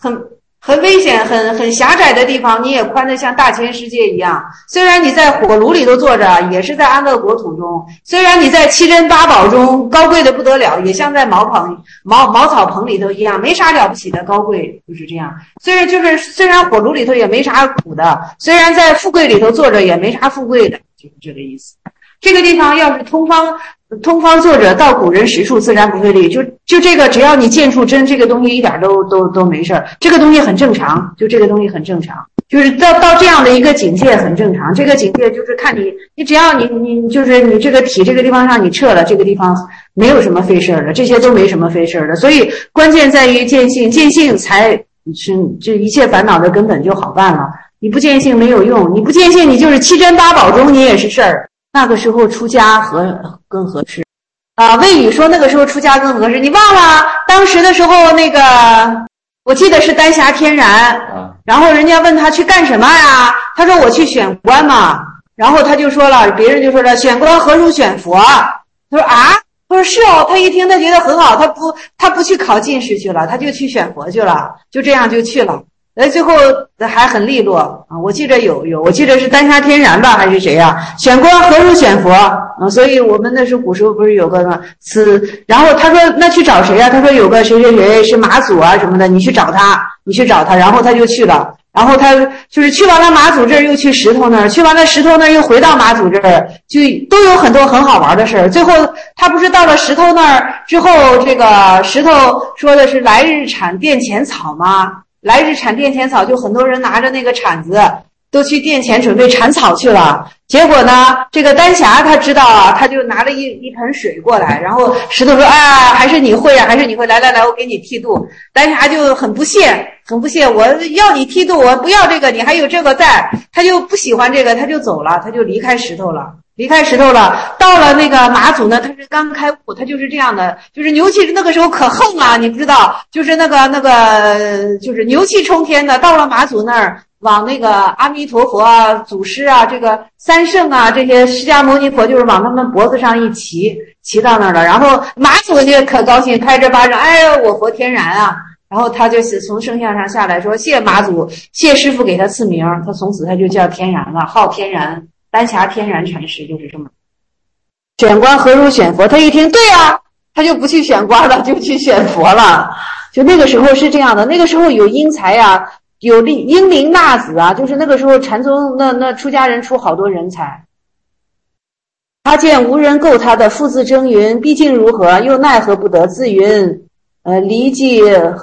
很狭窄的地方，你也宽得像大千世界一样。虽然你在火炉里头坐着，也是在安乐国土中；虽然你在七珍八宝中高贵的不得了，也像在茅草棚里头一样，没啥了不起的高贵，就是这样。虽然火炉里头也没啥苦的，虽然在富贵里头坐着也没啥富贵的。就是这个意思。这个地方要是通方作者到古人实处，自然不费力。就这个，只要你见处真，这个东西一点都没事儿。这个东西很正常，就这个东西很正常，就是到这样的一个境界很正常。这个境界就是看你只要你就是你这个体这个地方上你撤了，这个地方没有什么费事儿的，这些都没什么费事儿的。所以关键在于见性才是这一切烦恼的根本就好办了。你不见性没有用，你不见性，你就是七珍八宝中你也是事儿。那个时候出家更合适啊。魏宇说那个时候出家更合适，你忘了当时的时候那个，我记得是丹霞天然，然后人家问他去干什么呀？他说我去选官嘛。然后他就说了，别人就说了，选官何如选佛？他说啊，他说是哦。他一听他觉得很好，他不去考进士去了，他就去选佛去了，就这样就去了。最后还很利落啊！我记着我记得是丹霞天然吧，还是谁呀？选官何如选佛啊？所以我们那时候古时候不是有个然后他说那去找谁呀？他说有个谁是马祖啊什么的，你去找他。然后他就去了，然后他就是去完了马祖这儿，又去石头那儿，去完了石头那儿又回到马祖这儿，就都有很多很好玩的事儿。最后他不是到了石头那儿之后，这个石头说的是来日产殿前草吗？来日产殿前草，就很多人拿着那个铲子都去殿前准备铲草去了。结果呢，这个丹霞他知道啊，他就拿了一盆水过来，然后石头说啊，还是你会啊，来，我给你剃度。丹霞就很不屑，我要你剃度，我不要这个，你还有这个在。他就不喜欢这个，他就走了，他就离开石头了。到了那个马祖呢，他是刚开悟，他就是这样的，就是牛气那个时候可横啊，你不知道，就是那个就是牛气冲天的。到了马祖那儿，往那个阿弥陀佛啊、祖师啊、这个三圣啊，这些释迦牟尼佛就是往他们脖子上一骑到那儿了。然后马祖就可高兴，拍着巴掌，哎呀，我佛天然啊！然后他就从圣像上下来说，谢马祖，谢师父给他赐名，他从此他就叫天然了，号天然。丹霞天然禅师就是这么。选官何如选佛？他一听，对啊，他就不去选官了，就去选佛了。 就那个时候是这样的，那个时候有英才啊，有英灵纳子啊，就是那个时候禅宗那出家人出好多人才。他见无人够他的，父自征云：毕竟如何？又奈何不得？自云：离际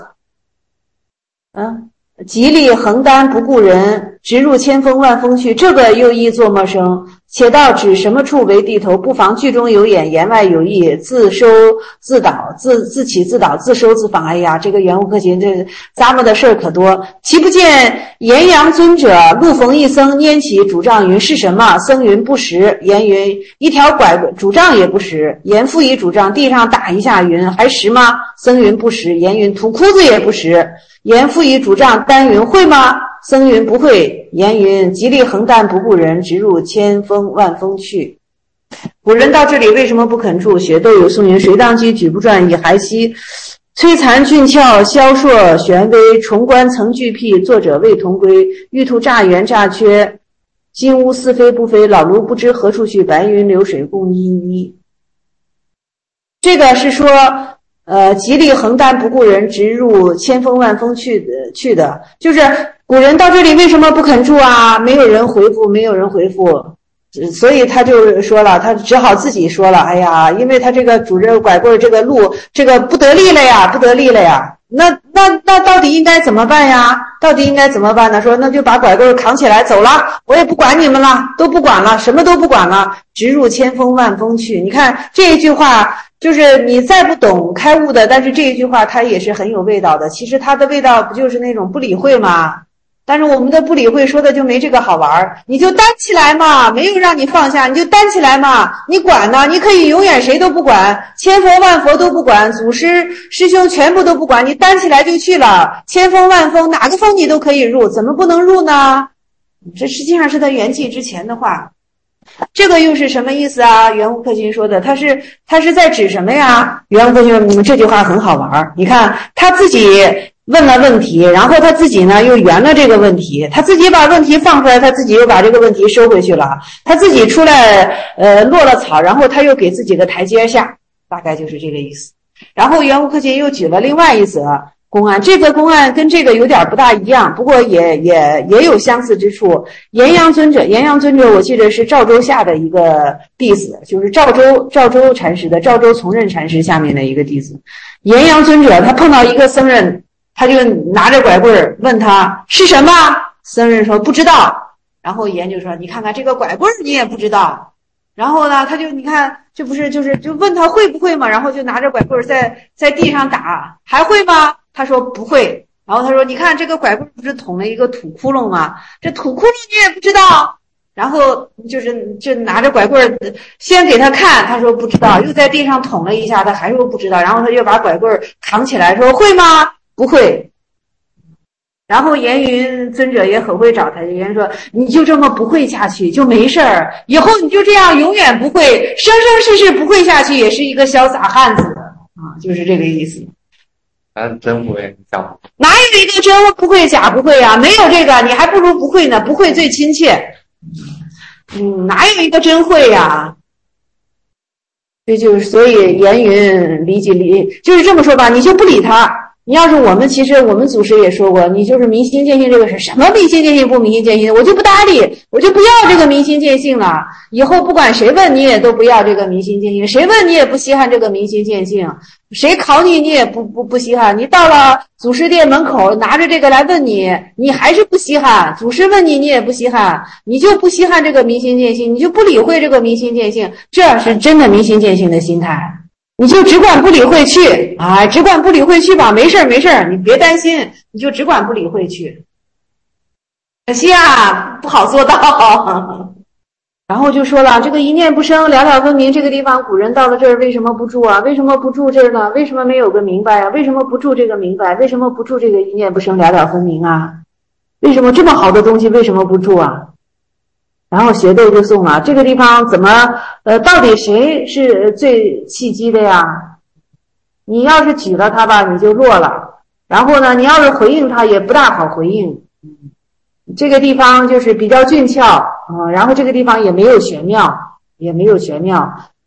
极力横担不顾人，直入千峰万峰去。这个又亦作陌生。且道指什么处为地头，不妨句中有眼，言外有意，自收自导，自起自导，自收自放。哎呀，这个圆悟克勤这咂摸的事儿可多。其不见岩阳尊者路逢一僧，拈起拄杖云：是什么？僧云：不识。言云：一条拐拄杖也不识。言复以拄杖地上打一下云：还识吗？僧云：不识。言云：土窟子也不识。言复以拄杖单云：会吗？僧云：不会。言云：极力横担不顾人，直入千峰万峰去。古人到这里为什么不肯住？雪窦有宋云：谁当机举不转，以还息摧残俊俏，萧硕玄微，重观曾具辟，作者未同归。欲图乍圆乍缺，金乌似飞不飞，老卢不知何处去，白云流水共依依。这个是说极力横担不顾人，直入千峰万峰去的，就是古人到这里为什么不肯住啊？没有人回复，所以他就说了，他只好自己说了，哎呀，因为他这个拄着拐棍这个路，这个不得力了呀。那到底应该怎么办呀？呢？说那就把拐棍扛起来走了，我也不管你们了，都不管了，什么都不管了，直入千峰万峰去。你看这一句话，就是你再不懂开悟的，但是这一句话它也是很有味道的。其实它的味道不就是那种不理会吗？但是我们的不理会说的就没这个好玩，你就担起来嘛，没有让你放下，你就担起来嘛，你管呢？你可以永远谁都不管，千佛万佛都不管，祖师师兄全部都不管，你担起来就去了，千峰万峰哪个峰你都可以入，怎么不能入呢？这实际上是他圆寂之前的话。这个又是什么意思啊？圆悟克勤说的，他是在指什么呀？圆悟克勤这句话很好玩，你看他自己问了问题，然后他自己呢又圆了这个问题，他自己把问题放出来，他自己又把这个问题收回去了，他自己出来落了草，然后他又给自己个台阶下，大概就是这个意思。然后圆悟克勤又举了另外一则公案，这则公案跟这个有点不大一样，不过也有相似之处。岩阳尊者我记得是赵州下的一个弟子，就是赵州禅师的赵州从任禅师下面的一个弟子。岩阳尊者他碰到一个僧人，他就拿着拐棍问他是什么，僧人说不知道，然后岩就说你看看这个拐棍你也不知道，然后呢他就你看这不是就问他会不会嘛，然后就拿着拐棍在地上打，还会吗？他说不会，然后他说你看这个拐棍不是捅了一个土窟窿吗？这土窟窿你也不知道，然后就拿着拐棍先给他看，他说不知道，又在地上捅了一下，他还说不知道，然后他又把拐棍扛起来说会吗？不会。然后严云尊者也很会找他，严云说你就这么不会下去就没事儿，以后你就这样永远不会，生生世世不会下去也是一个潇洒汉子啊，就是这个意思。 真不会假不会， 哪有一个真不会假不会啊？没有这个，你还不如不会呢，不会最亲切。哪有一个真会呀？这就是所以严云理解就是这么说吧，你就不理他。你要是其实我们祖师也说过，你就是明心见性这个事，什么明心见性不明心见性，我就不搭理，我就不要这个明心见性了。以后不管谁问你也都不要这个明心见性，谁问你也不稀罕这个明心见性，谁考你也不稀罕。你到了祖师殿门口拿着这个来问你，你还是不稀罕。祖师问你，你也不稀罕，你就不稀罕这个明心见性，你就不理会这个明心见性，这是真的明心见性的心态。你就只管不理会去啊，只管不理会去吧，没事儿，你别担心，你就只管不理会去。可惜啊，不好做到。然后就说了，这个一念不生，了了分明，这个地方古人到了这儿为什么不住啊？为什么不住这儿呢？为什么没有个明白啊？为什么不住这个明白？为什么不住这个一念不生，了了分明啊？为什么这么好的东西为什么不住啊？然后学豆就送了，这个地方怎么到底谁是最契机的呀？你要是举了他吧，你就落了，然后呢你要是回应他也不大好回应。这个地方就是比较俊俏然后这个地方也没有玄妙，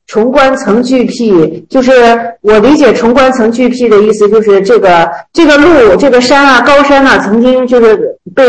重观曾具辟，就是我理解重观曾具辟的意思，就是这个路这个山啊高山啊曾经就是被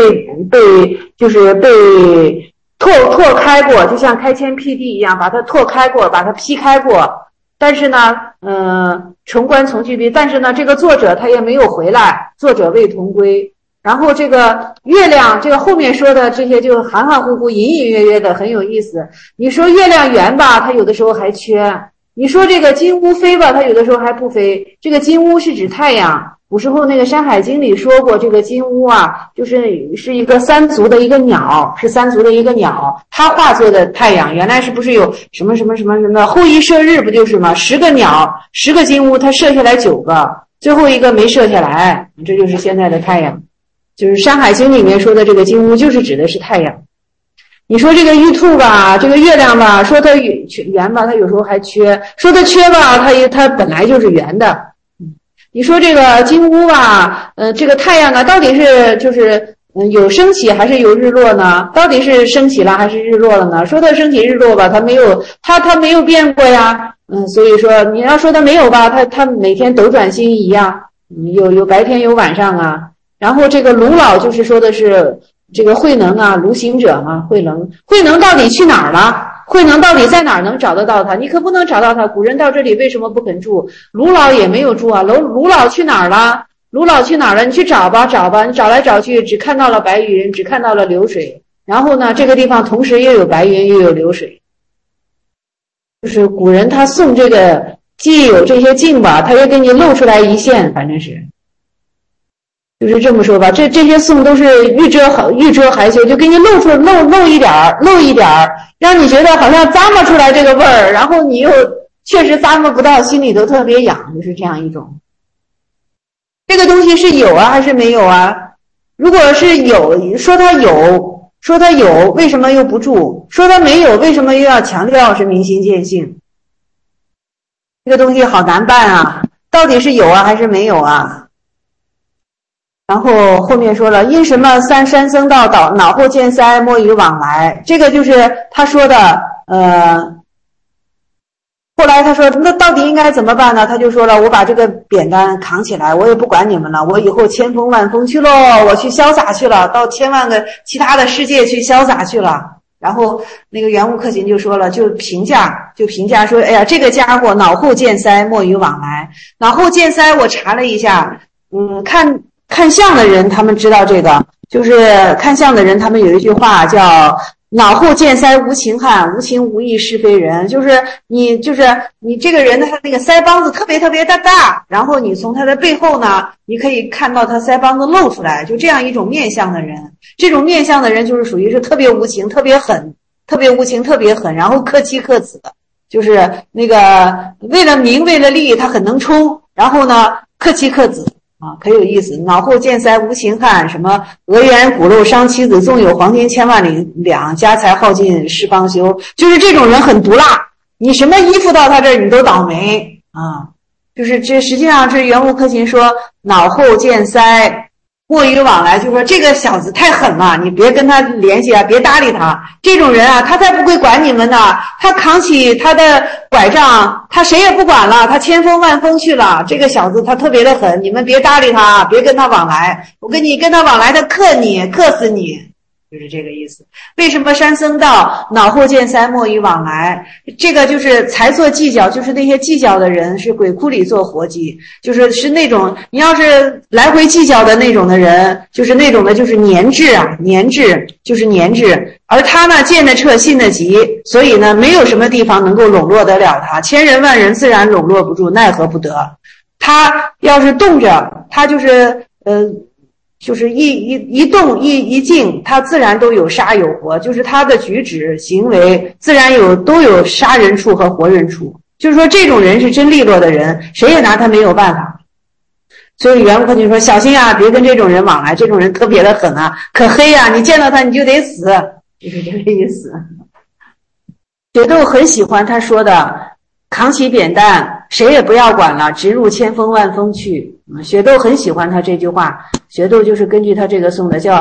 拓开过，就像开天辟地一样，把它拓开过，把它劈开过。但是呢重观曾具辟，但是呢这个作者他也没有回来，作者未同归。然后这个月亮，这个后面说的这些就含含糊糊隐隐约约的很有意思。你说月亮圆吧，它有的时候还缺；你说这个金乌飞吧，它有的时候还不飞。这个金乌是指太阳，古时候那个《山海经》里说过，这个金乌啊是一个三足的一个鸟，是三足的一个鸟，它化作的太阳。原来是不是有什么后羿射日不就是吗？10个鸟10个金乌，它射下来9个，最后一个没射下来，这就是现在的太阳。就是《山海经》里面说的这个金乌，就是指的是太阳。你说这个玉兔吧，这个月亮吧，说它圆吧，它有时候还缺；说它缺吧，它本来就是圆的。你说这个金乌吧，这个太阳啊，到底是有升起还是有日落呢？到底是升起了还是日落了呢？说它升起日落吧，它没有变过呀。所以说你要说它没有吧，它每天斗转星移呀，有白天有晚上啊。然后这个卢老就是说的是这个慧能啊，卢行者嘛，慧能到底去哪儿了？慧能到底在哪儿能找得到他？你可不能找到他。古人到这里为什么不肯住？卢老也没有住啊。卢老去哪儿了？卢老去哪儿了？你去找吧，你找来找去，只看到了白云，只看到了流水。然后呢，这个地方同时又有白云又有流水。就是古人他送这个既有这些镜吧，他也给你露出来一线，反正是。就是这么说吧，这些颂都是欲遮还休，就给你露一点儿，让你觉得好像咂摸出来这个味儿，然后你又确实咂摸不到，心里头特别痒，就是这样一种。这个东西是有啊还是没有啊？如果是有，说它有，为什么又不住？说它没有，为什么又要强调是明心见性？这个东西好难办啊，到底是有啊还是没有啊？然后后面说了，因什么山僧道脑后见腮，莫与往来。这个就是他说的，后来他说那到底应该怎么办呢？他就说了，我把这个扁担扛起来，我也不管你们了，我以后千风万风去咯，我去潇洒去了，到千万个其他的世界去潇洒去了。然后那个圆悟克勤就说了，就评价说，哎呀，这个家伙脑后见腮，莫与往来。脑后见腮，我查了一下，看相的人他们知道这个，就是看相的人他们有一句话叫脑后见腮无情汉，无情无义是非人。就是你这个人他那个腮帮子特别的大，然后你从他的背后呢，你可以看到他腮帮子露出来，就这样一种面相的人。这种面相的人就是属于是特别无情特别狠，然后克妻克子，就是那个为了名为了利他很能冲，然后呢克妻克子可有意思。脑后见腮无情汉，什么额圆骨肉伤妻子，纵有黄金千万两，家财耗尽十方休。就是这种人很毒辣，你什么依附到他这儿你都倒霉啊！就是这实际上是圆悟克勤说脑后见腮莫与往来，就说这个小子太狠了，你别跟他联系啊，别搭理他。这种人啊，他才不会管你们呢。他扛起他的拐杖，他谁也不管了，他千风万风去了。这个小子他特别的狠，你们别搭理他，别跟他往来。我跟他往来，他克死你。就是这个意思。为什么山僧道脑后见腮莫与往来？这个就是才做计较，就是那些计较的人是鬼窟里做活计，是那种你要是来回计较的那种的人，就是那种的就是年智，而他呢见得彻信得急，所以呢没有什么地方能够笼络得了他，千人万人自然笼络不住，奈何不得。他要是动着，他就是一动一静，他自然都有杀有活，就是他的举止行为自然都有杀人处和活人处。就是说这种人是真利落的人，谁也拿他没有办法。所以圆悟克勤说小心啊，别跟这种人往来，这种人特别的狠啊，可黑啊，你见到他你就得死，就是这个意思。雪窦很喜欢他说的扛起扁担谁也不要管了，直入千风万风去。雪窦很喜欢他这句话，雪窦就是根据他这个送的，叫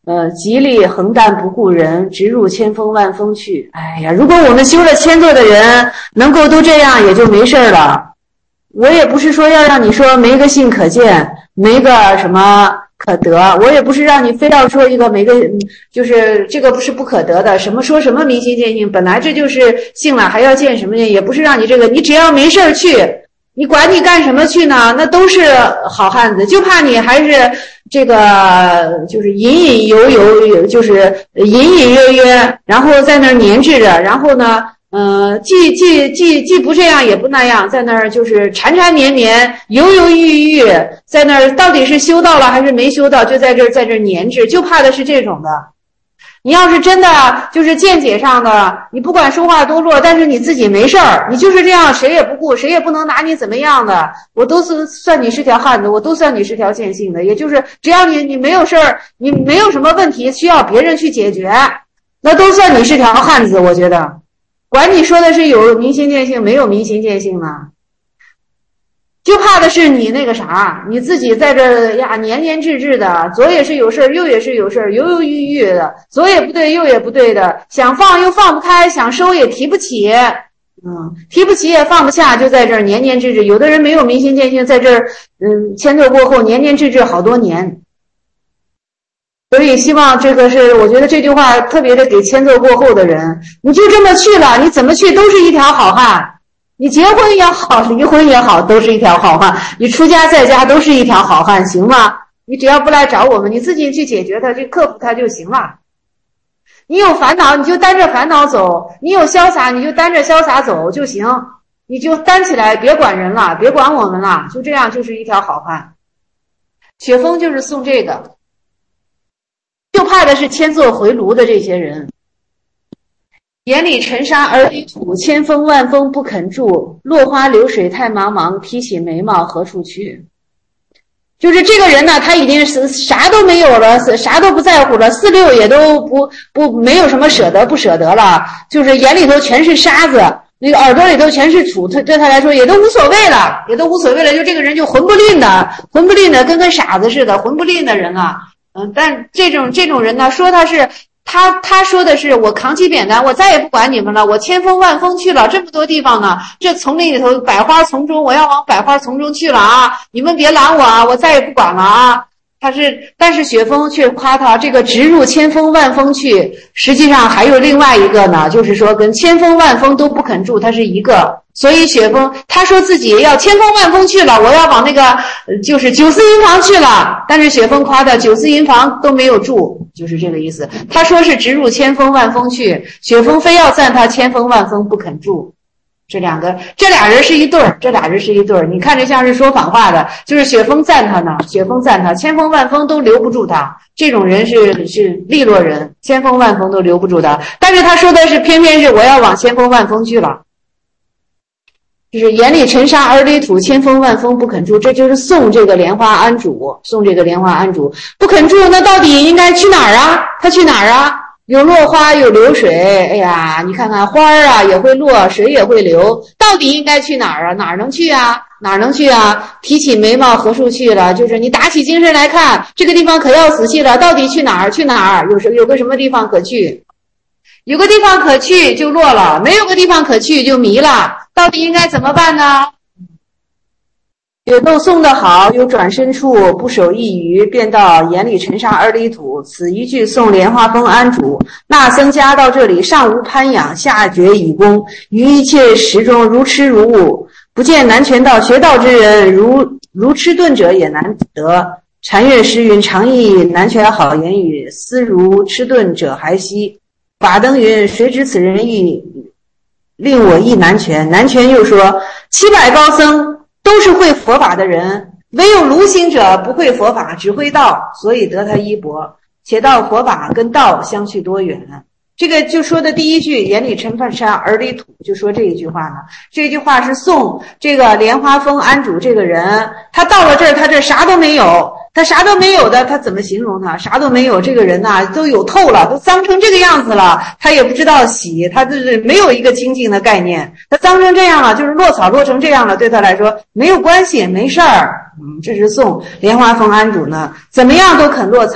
极力横担不顾人，直入千峰万峰去。哎呀，如果我们修了千座的人能够都这样，也就没事了。我也不是说要让你说没个性可见，没个什么可得，我也不是让你非要说一个没个，就是这个不是不可得的，什么说什么明心见性，本来这就是性了，还要见什么呢？也不是让你这个，你只要没事去，你管你干什么去呢？那都是好汉子，就怕你还是这个就是隐隐有有，就是隐隐约约，然后在那儿粘滞着，然后呢既不这样也不那样，在那儿就是缠缠绵绵犹犹豫豫，在那儿到底是修到了还是没修到，就在这儿粘滞，就怕的是这种的。你要是真的就是见解上的，你不管说话多弱，但是你自己没事儿，你就是这样，谁也不顾，谁也不能拿你怎么样的，我都算你是条汉子，我都算你是条见性的，也就是只要你没有事儿，你没有什么问题需要别人去解决，那都算你是条汉子。我觉得管你说的是有明心见性没有明心见性呢，就怕的是你那个啥，你自己在这呀黏黏滞滞的，左也是有事儿，右也是有事儿，犹犹豫豫的，左也不对，右也不对的，想放又放不开，想收也提不起，提不起也放不下，就在这儿黏黏滞滞。有的人没有明心见性，在这儿迁就过后黏黏滞滞好多年。所以希望这个是，我觉得这句话特别的给迁就过后的人，你就这么去了，你怎么去都是一条好汉。你结婚也好，离婚也好，都是一条好汉。你出家在家都是一条好汉，行吗？你只要不来找我们，你自己去解决它，去克服它就行了。你有烦恼，你就担着烦恼走；你有潇洒，你就担着潇洒走就行。你就担起来，别管人了，别管我们了，就这样就是一条好汉。雪峰就是送这个，就怕的是迁作回炉的这些人。眼里尘沙而离土，千峰万峰不肯住，落花流水太茫茫，提起眉毛何处去。就是这个人呢，他已经是啥都没有了，啥都不在乎了，四六也都没有什么舍得不舍得了，就是眼里头全是沙子，那个耳朵里头全是土，对他来说也都无所谓了，就这个人就混不吝的跟傻子似的，混不吝的人啊。但这种人呢，说他是他说的是我扛起扁担，我再也不管你们了，我千峰万峰去了，这么多地方呢，这丛林里头百花丛中，我要往百花丛中去了啊！你们别拦我啊，我再也不管了啊！但是雪峰却夸他这个直入千峰万峰去，实际上还有另外一个呢，就是说跟千峰万峰都不肯住，他是一个。所以雪峰他说自己要千峰万峰去了，我要往那个就是九四银房去了，但是雪峰夸他九四银房都没有住，就是这个意思。他说是直入千峰万峰去，雪峰非要赞他千峰万峰不肯住。这俩人是一对儿，你看着像是说反话的，就是雪峰赞他，千峰万峰都留不住他，这种人是利落人，千峰万峰都留不住他。但是他说的是偏偏是我要往千峰万峰去了，就是眼里尘沙而离土，千峰万峰不肯住，这就是送这个莲花庵主不肯住，那到底应该去哪儿啊？他去哪儿啊？有落花有流水，哎呀，你看看花啊也会落，水也会流，到底应该去哪儿啊？哪儿能去啊？提起眉毛何处去了，就是你打起精神来看，这个地方可要死气了，到底去哪儿？有个什么地方可去？有个地方可去就落了，没有个地方可去就迷了，到底应该怎么办呢？雪窦送得好，有转身处，不守一隅，便到眼里尘沙而离土。此一句送莲花峰庵主。那僧家到这里，上无攀仰，下绝以功，于一切时中如痴如悟，不见南泉道学道之人，如痴钝者也难得。禅月诗云：常忆南泉好言语，思如痴钝者还稀。法灯云：谁知此人意，令我忆南泉。南泉又说：700高僧都是会佛法的人，唯有卢行者不会佛法，只会道，所以得他衣钵。且道佛法跟道相去多远？这个就说的第一句眼里尘沙而离土，就说这一句话呢。这句话是送这个莲花峰庵主这个人，他到了这儿，他这啥都没有，的，他怎么形容他？啥都没有，这个人呐，都有透了，都脏成这个样子了，他也不知道洗，他就是没有一个清净的概念，他脏成这样了，就是落草落成这样了，对他来说没有关系，没事儿。这是送莲花峰庵主呢，怎么样都肯落草。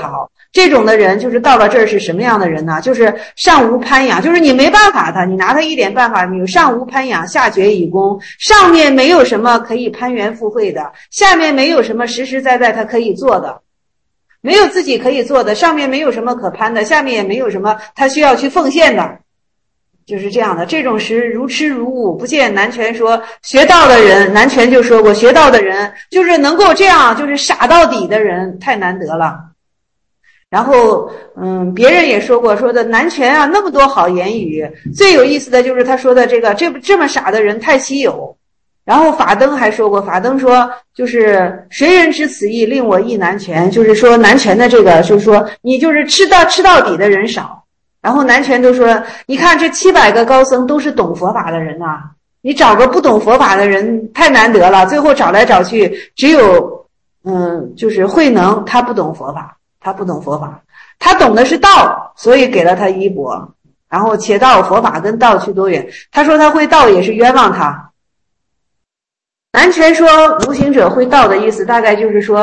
这种的人就是到了这儿是什么样的人呢？就是上无攀仰，就是你没办法的，你拿他一点办法没有。上无攀仰，下绝以功，上面没有什么可以攀援附会的，下面没有什么实实在在他可以做的，没有自己可以做的，上面没有什么可攀的，下面也没有什么他需要去奉献的，就是这样的。这种时如痴如悟，不见南拳说。学道的人，南拳就说过，学道的人就是能够这样，就是傻到底的人太难得了。然后别人也说过，说的南拳啊那么多好言语，最有意思的就是他说的这么傻的人太稀有。然后法灯还说过，法灯说就是谁人知此意，令我意南拳，就是说南拳的这个就是说你就是吃到底的人少。然后南拳都说，你看这700个高僧都是懂佛法的人呐，你找个不懂佛法的人太难得了。最后找来找去，只有就是慧能，他不懂佛法，他懂的是道，所以给了他衣钵。然后且道佛法跟道去多远，他说他会道也是冤枉他。南拳说无行者会道的意思大概就是说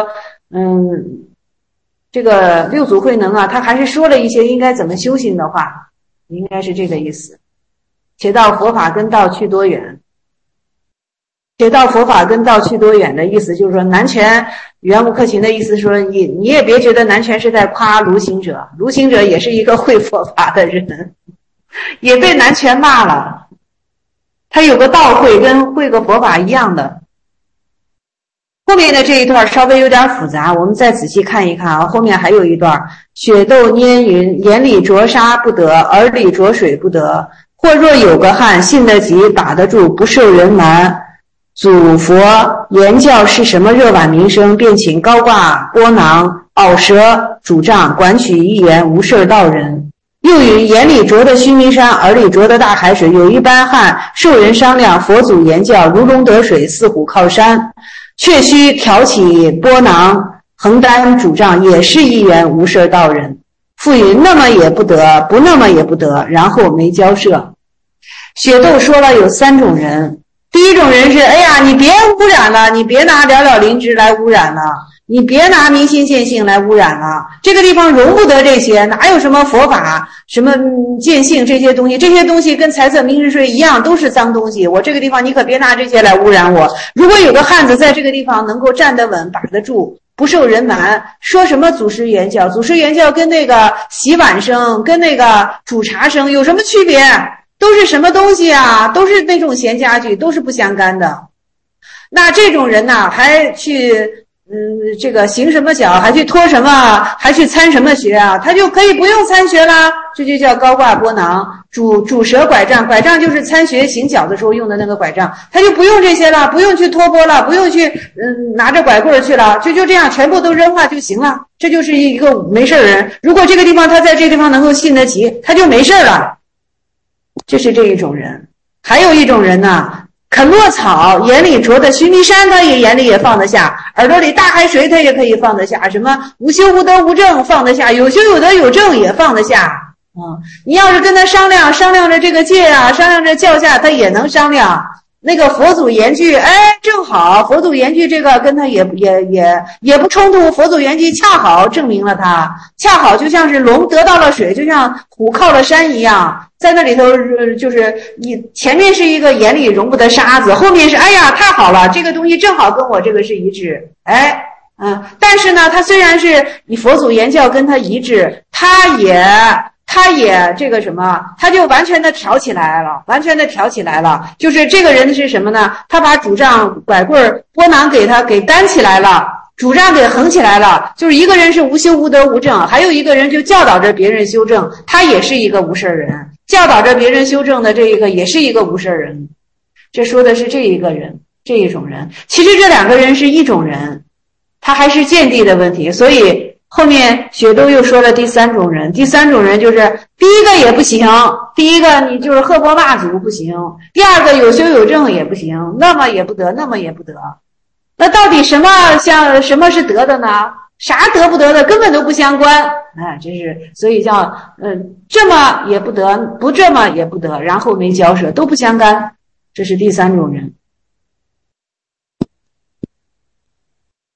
这个六祖慧能啊，他还是说了一些应该怎么修行的话，应该是这个意思。且道佛法跟道去多远，且道佛法跟道去多远的意思就是说，南拳圆无克勤的意思说，你也别觉得南拳是在夸卢行者，卢行者也是一个会佛法的人，也被南拳骂了。他有个道会跟会个佛法一样的。后面的这一段稍微有点复杂，我们再仔细看一看啊。后面还有一段，雪窦拈云，眼里着沙不得，耳里着水不得。或若有个汉，信得急，把得住，不受人瞒。祖佛言教是什么热婉名声，便请高挂波囊，袄蛇主杖，管取一言，无事道人。又云眼里着的须弥山，耳里着的大海水，有一般汉受人商量，佛祖言教，如龙得水，似虎靠山，却须挑起波囊，横担主杖，也是一言，无事道人。复云那么也不得，不那么也不得，然后没交涉。雪窦说了有3种人。第一种人是，哎呀，你别污染了，你别拿寥寥灵芝来污染了，你别拿明心见性来污染了，这个地方容不得这些，哪有什么佛法什么见性这些东西，这些东西跟财色名食睡一样，都是脏东西，我这个地方你可别拿这些来污染我。如果有个汉子在这个地方能够站得稳，把得住，不受人瞒，说什么祖师言教，祖师言教跟那个洗碗声跟那个煮茶声有什么区别？都是什么东西啊？都是那种闲家具，都是不相干的。那这种人呢，还去这个行什么脚，还去脱什么，还去参什么学啊？他就可以不用参学啦，这就叫高挂波囊，主蛇拐杖，拐杖就是参学行脚的时候用的那个拐杖，他就不用这些了，不用去托钵了，不用去拿着拐棍去了，就这样全部都扔了就行了。这就是一个没事人。如果这个地方他在这个地方能够信得起，他就没事了。这是这一种人。还有一种人呢，肯落草，眼里着的须弥山他也眼里也放得下，耳朵里大海水他也可以放得下，什么无修无德无正放得下，有修有德有正也放得下。你要是跟他商量着这个戒啊，商量着教下，他也能商量。那个佛祖言句，正好佛祖言句这个跟他也不冲突，佛祖言句恰好证明了他，恰好就像是龙得到了水，就像虎靠了山一样，在那里头就是你前面是一个眼里容不得沙子，后面是哎呀太好了，这个东西正好跟我这个是一致。但是呢，他虽然是你佛祖言教跟他一致，他也这个什么，他就完全的挑起来了，就是这个人是什么呢？他把主杖拐棍波囊给担起来了，主杖给横起来了，就是一个人是无修无德无正，还有一个人就教导着别人修正，他也是一个无事人，教导着别人修正的这一个也是一个无事人。这说的是这一种人。其实这2个人是一种人，他还是见地的问题。所以后面雪窦又说了第3种人，第3种人就是第一个也不行，第一个你就是喝钵骂祖不行，第二个有修有正也不行，那么也不得，那么也不得。那到底什么是得的呢？啥得不得的根本都不相关。这是所以叫这么也不得，不这么也不得，然后没交涉，都不相干。这是第3种人。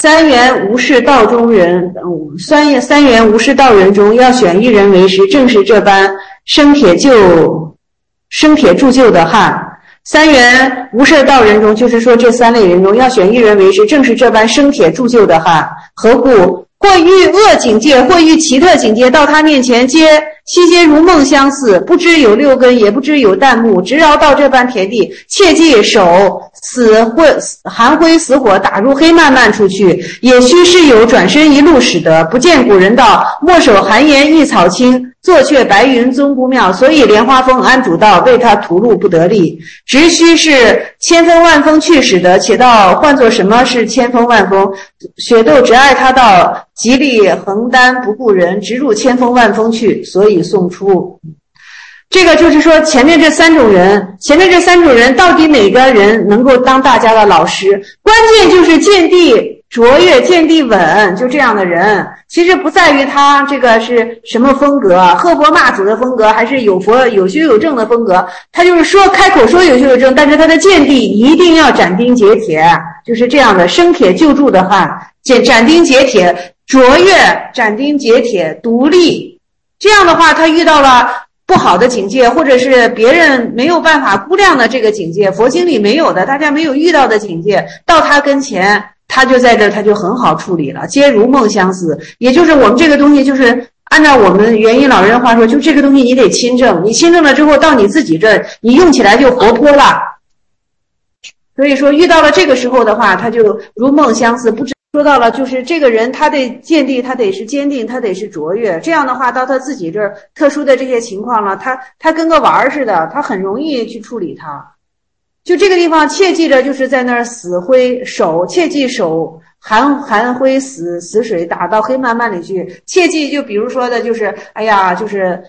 三元无事道中人，三元无事道人中要选一人为师，正是这般生铁铸就的汉。三元无事道人中，就是说这三类人中要选一人为师，正是这般生铁铸就的汉。何故？或遇恶境界，或遇奇特境界，到他面前悉皆如梦相似，不知有六根，也不知有旦暮，直饶到这般田地，切记手寒灰死火打入黑漫漫出去，也须是有转身一路使得。不见古人道，莫守寒颜一草青，坐却白云踪不妙，所以莲花峰安主道，为他途路不得力。直须是千峰万峰去使得，且道换作什么是千峰万峰？雪窦只爱他道，极力横担不顾人，直入千峰万峰去，所以送出。这个就是说前面这三种人到底哪个人能够当大家的老师？关键就是见地卓越，见地稳，就这样的人。其实不在于他这个是什么风格，喝佛骂祖的风格，还是有修有证的风格。他就是说开口说有修有证，但是他的见地一定要斩钉截铁，就是这样的生铁救助的汉，斩钉截铁卓越，斩钉截铁独立。这样的话，他遇到了不好的境界，或者是别人没有办法估量的这个境界，佛经里没有的，大家没有遇到的境界，到他跟前，他就在这儿，他就很好处理了，皆如梦相似。也就是我们这个东西，就是按照我们元音老人的话说，就这个东西你得亲证，你亲证了之后，到你自己这儿，你用起来就活泼了。所以说遇到了这个时候的话，他就如梦相似。不知说到了，就是这个人他得见地，他得是坚定，他得是卓越。这样的话，到他自己这儿特殊的这些情况了，他跟个玩儿似的，他很容易去处理它。就这个地方切记着，就是在那儿死灰手，切记手寒灰死水打到黑漫漫里去。切记就比如说的就是哎呀，就是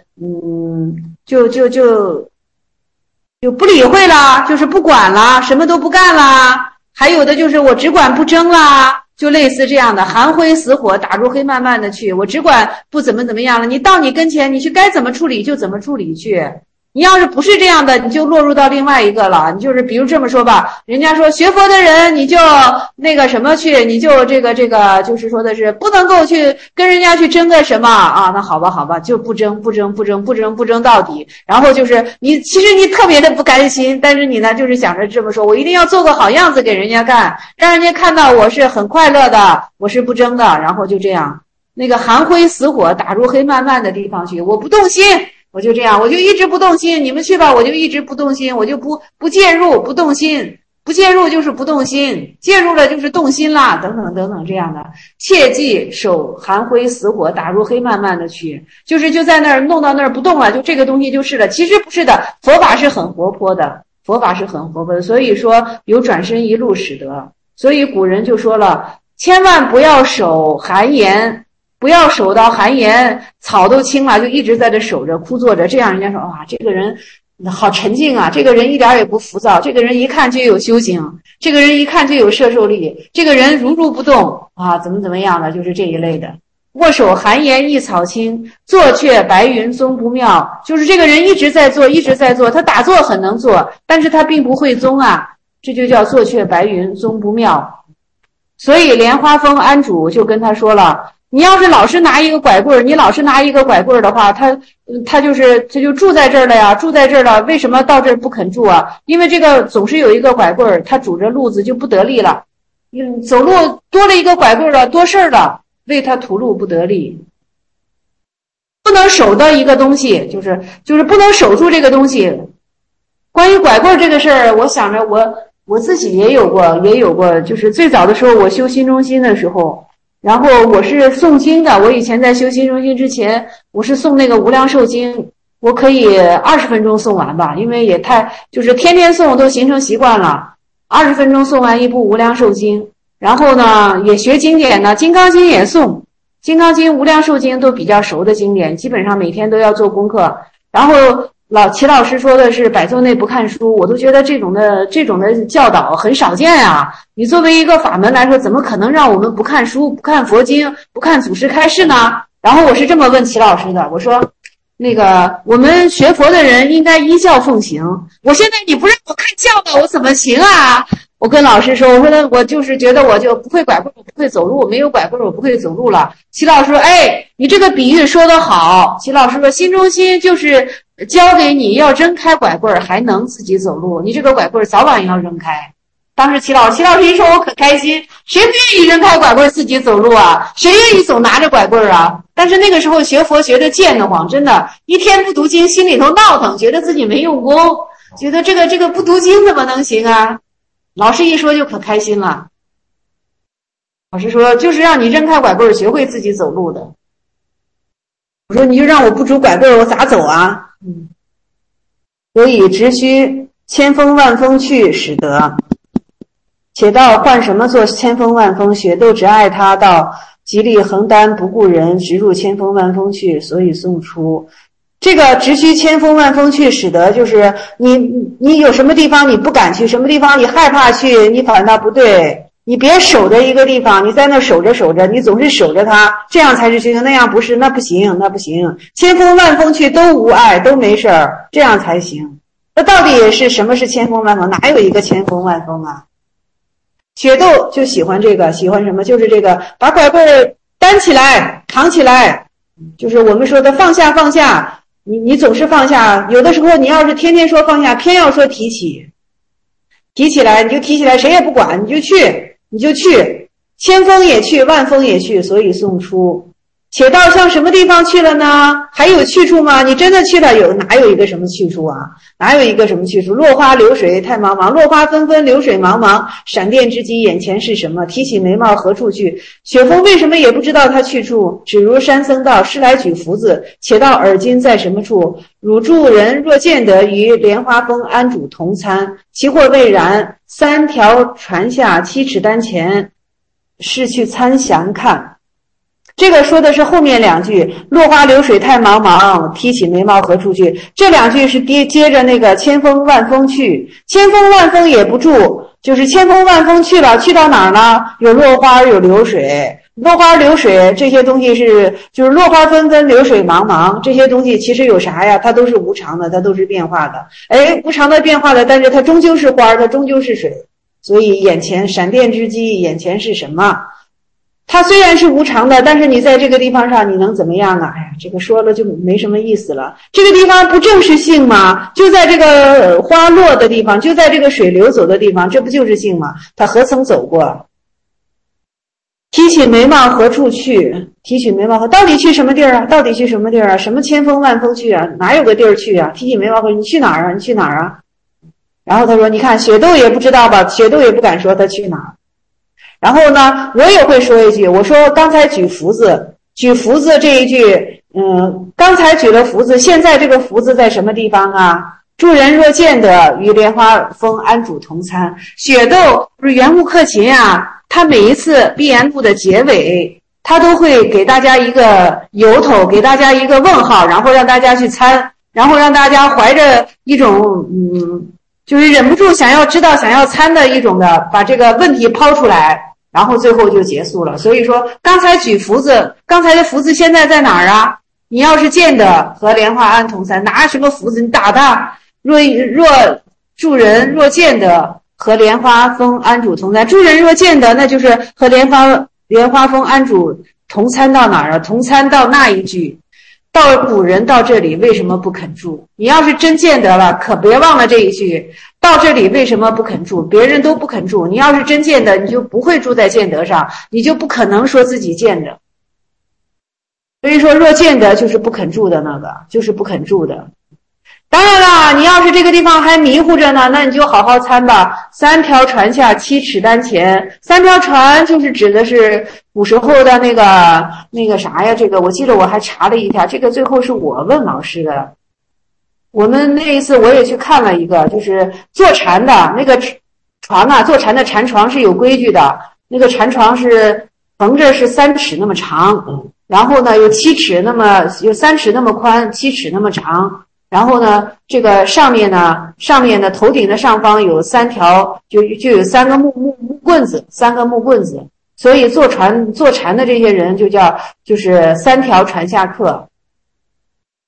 就不理会啦，就是不管啦，什么都不干啦。还有的就是我只管不争啦，就类似这样的寒灰死火打入黑漫漫的去，我只管不怎么样了。你到你跟前，你去该怎么处理就怎么处理去。你要是不是这样的，你就落入到另外一个了。你就是比如这么说吧，人家说学佛的人你就那个什么去，你就这个就是说的是不能够去跟人家去争个什么啊，那好吧，就不争到底。然后就是其实你特别的不甘心，但是你呢就是想着这么说，我一定要做个好样子给人家看，让人家看到我是很快乐的，我是不争的。然后就这样，那个寒灰死火打入黑漫漫的地方去，我不动心，我就这样，我就一直不动心，你们去吧，我就一直不动心，我就不介入，不动心，不介入就是不动心，介入了就是动心啦，等等这样的。切记手寒灰死火打入黑漫漫的去，就在那儿弄到那儿不动了，就这个东西就是了。其实不是的，佛法是很活泼的，所以说有转身一路使得。所以古人就说了，千万不要守寒颜，不要守到寒颜，草都青了，就一直在这守着枯坐着，这样人家说哇，这个人好沉静啊，这个人一点也不浮躁，这个人一看就有修行，这个人一看就有摄受力，这个人如如不动啊，怎么样的，就是这一类的。握手寒颜一草青，坐却白云踪不妙，就是这个人一直在做，他打坐很能做，但是他并不会踪啊，这就叫坐却白云踪不妙。所以莲花峰安主就跟他说了，你要是老是拿一个拐棍，你老是拿一个拐棍的话，他就住在这儿了呀，住在这儿了，为什么到这儿不肯住啊？因为这个总是有一个拐棍，他拄着路子就不得力了，走路多了一个拐棍了，多事儿了，为他途路不得力。不能守到一个东西，就是不能守住这个东西。关于拐棍这个事儿，我想着我自己也有过，就是最早的时候我修心中心的时候。然后我是诵经的，我以前在修心中心之前，我是诵那个无量寿经，我可以20分钟诵完吧，因为也就是天天诵都形成习惯了，20分钟诵完一部无量寿经。然后呢也学经典呢，金刚经也诵，金刚经无量寿经都比较熟的经典，基本上每天都要做功课。然后齐老师说的是百座内不看书，我都觉得这种的教导很少见啊。你作为一个法门来说，怎么可能让我们不看书、不看佛经、不看祖师开示呢？然后我是这么问齐老师的，我说那个我们学佛的人应该依教奉行，我现在你不让我看教的，我怎么行啊？ 我跟老师说，我说我就是觉得我就不会拐棍，我不会走路，没有拐棍我不会走路了。齐老师说，哎，你这个比喻说得好。齐老师说，心中心就是教给你要扔开拐棍还能自己走路，你这个拐棍早晚要扔开。当时齐老师一说，我可开心，谁不愿意扔开拐棍自己走路啊？谁愿意总拿着拐棍啊？但是那个时候学佛学得贱得慌，真的，一天不读经，心里头闹腾，觉得自己没用功，觉得这个不读经怎么能行啊？老师一说就可开心了。老师说，就是让你扔开拐棍，学会自己走路的。我说，你就让我不拄拐棍，我咋走啊？所以直须千风万风去，使得。且道换什么做千风万风，雪窦只爱他道，极力横担不顾人，直入千风万风去，所以送出。这个直须千风万风去，使得就是你有什么地方你不敢去，什么地方你害怕去，你反倒不对，你别守着一个地方，你在那守着，你总是守着它，这样才是修行，那样不是，那不行。千风万风去都无碍，都没事儿，这样才行。那到底是什么是千风万风？哪有一个千风万风啊？雪窦就喜欢这个，喜欢什么？就是这个把拐棍担起来扛起来，就是我们说的放下，你总是放下，有的时候你要是天天说放下，偏要说提起来，你就提起来，谁也不管，你就去，千风也去，万风也去，所以送出。且道向什么地方去了呢？还有去处吗？你真的去了，哪有一个什么去处啊？哪有一个什么去处？落花流水太茫茫，落花纷纷流水茫茫，闪电之际眼前是什么？提起眉毛何处去？雪峰为什么也不知道他去处？只如山僧道，师来举福子，且道尔今在什么处？汝助人若见得于莲花峰安主同参，其或未然，三条船下7尺丹前，是去参详看。这个说的是后面两句，落花流水太茫茫，提起眉毛何处去。这两句是接着那个千风万风去，千风万风也不住，就是千风万风去了，去到哪儿呢？有落花，有流水。落花流水这些东西就是落花纷纷，流水茫茫，这些东西其实有啥呀？它都是无常的，它都是变化的。无常的变化的，但是它终究是花，它终究是水。所以眼前闪电之际，眼前是什么？它虽然是无常的，但是你在这个地方上你能怎么样啊？这个说了就没什么意思了。这个地方不正是性吗？就在这个花落的地方，就在这个水流走的地方，这不就是性吗？它何曾走过？提起眉毛何处去？提起眉毛到底去什么地儿啊？到底去什么地儿啊？什么千风万风去啊？哪有个地儿去啊？提起眉毛你去哪儿啊？你去哪儿啊？然后他说，你看雪窦也不知道吧，雪窦也不敢说他去哪儿。然后呢，我也会说一句，我说刚才举福子这一句，刚才举了福子，现在这个福子在什么地方啊？助人若见得于莲花峰安主同参。雪窦不是缘木克勤啊，他每一次闭言录的结尾，他都会给大家一个由头，给大家一个问号，然后让大家去参，然后让大家怀着一种就是忍不住想要知道想要参的一种的，把这个问题抛出来，然后最后就结束了。所以说刚才举福子，刚才的福子现在在哪儿啊？你要是见的和莲花安同参，拿什么福子你打他？若助人若见的和莲花峰安主同参，助人若见的那就是和莲花峰安主同参到哪儿啊？同参到那一句，到古人到这里为什么不肯住？你要是真见得了，可别忘了这一句，到这里为什么不肯住？别人都不肯住，你要是真见得，你就不会住在见得上，你就不可能说自己见得。所以说若见得就是不肯住的那个，就是不肯住的。当然了，你要是这个地方还迷糊着呢，那你就好好参吧。3条船下7尺丹前，3条船就是指的是古时候的那个啥呀，这个我记得我还查了一下，这个最后是我问老师的。我们那一次我也去看了一个，就是坐禅的那个床啊，坐禅的禅床是有规矩的，那个禅床是横着是3尺那么长，然后呢有7尺那么有3尺那么宽，7尺那么长。然后呢，这个上面的头顶的上方有3条，就有3个木棍子，3个木棍子，所以坐禅的这些人就是3条船下客。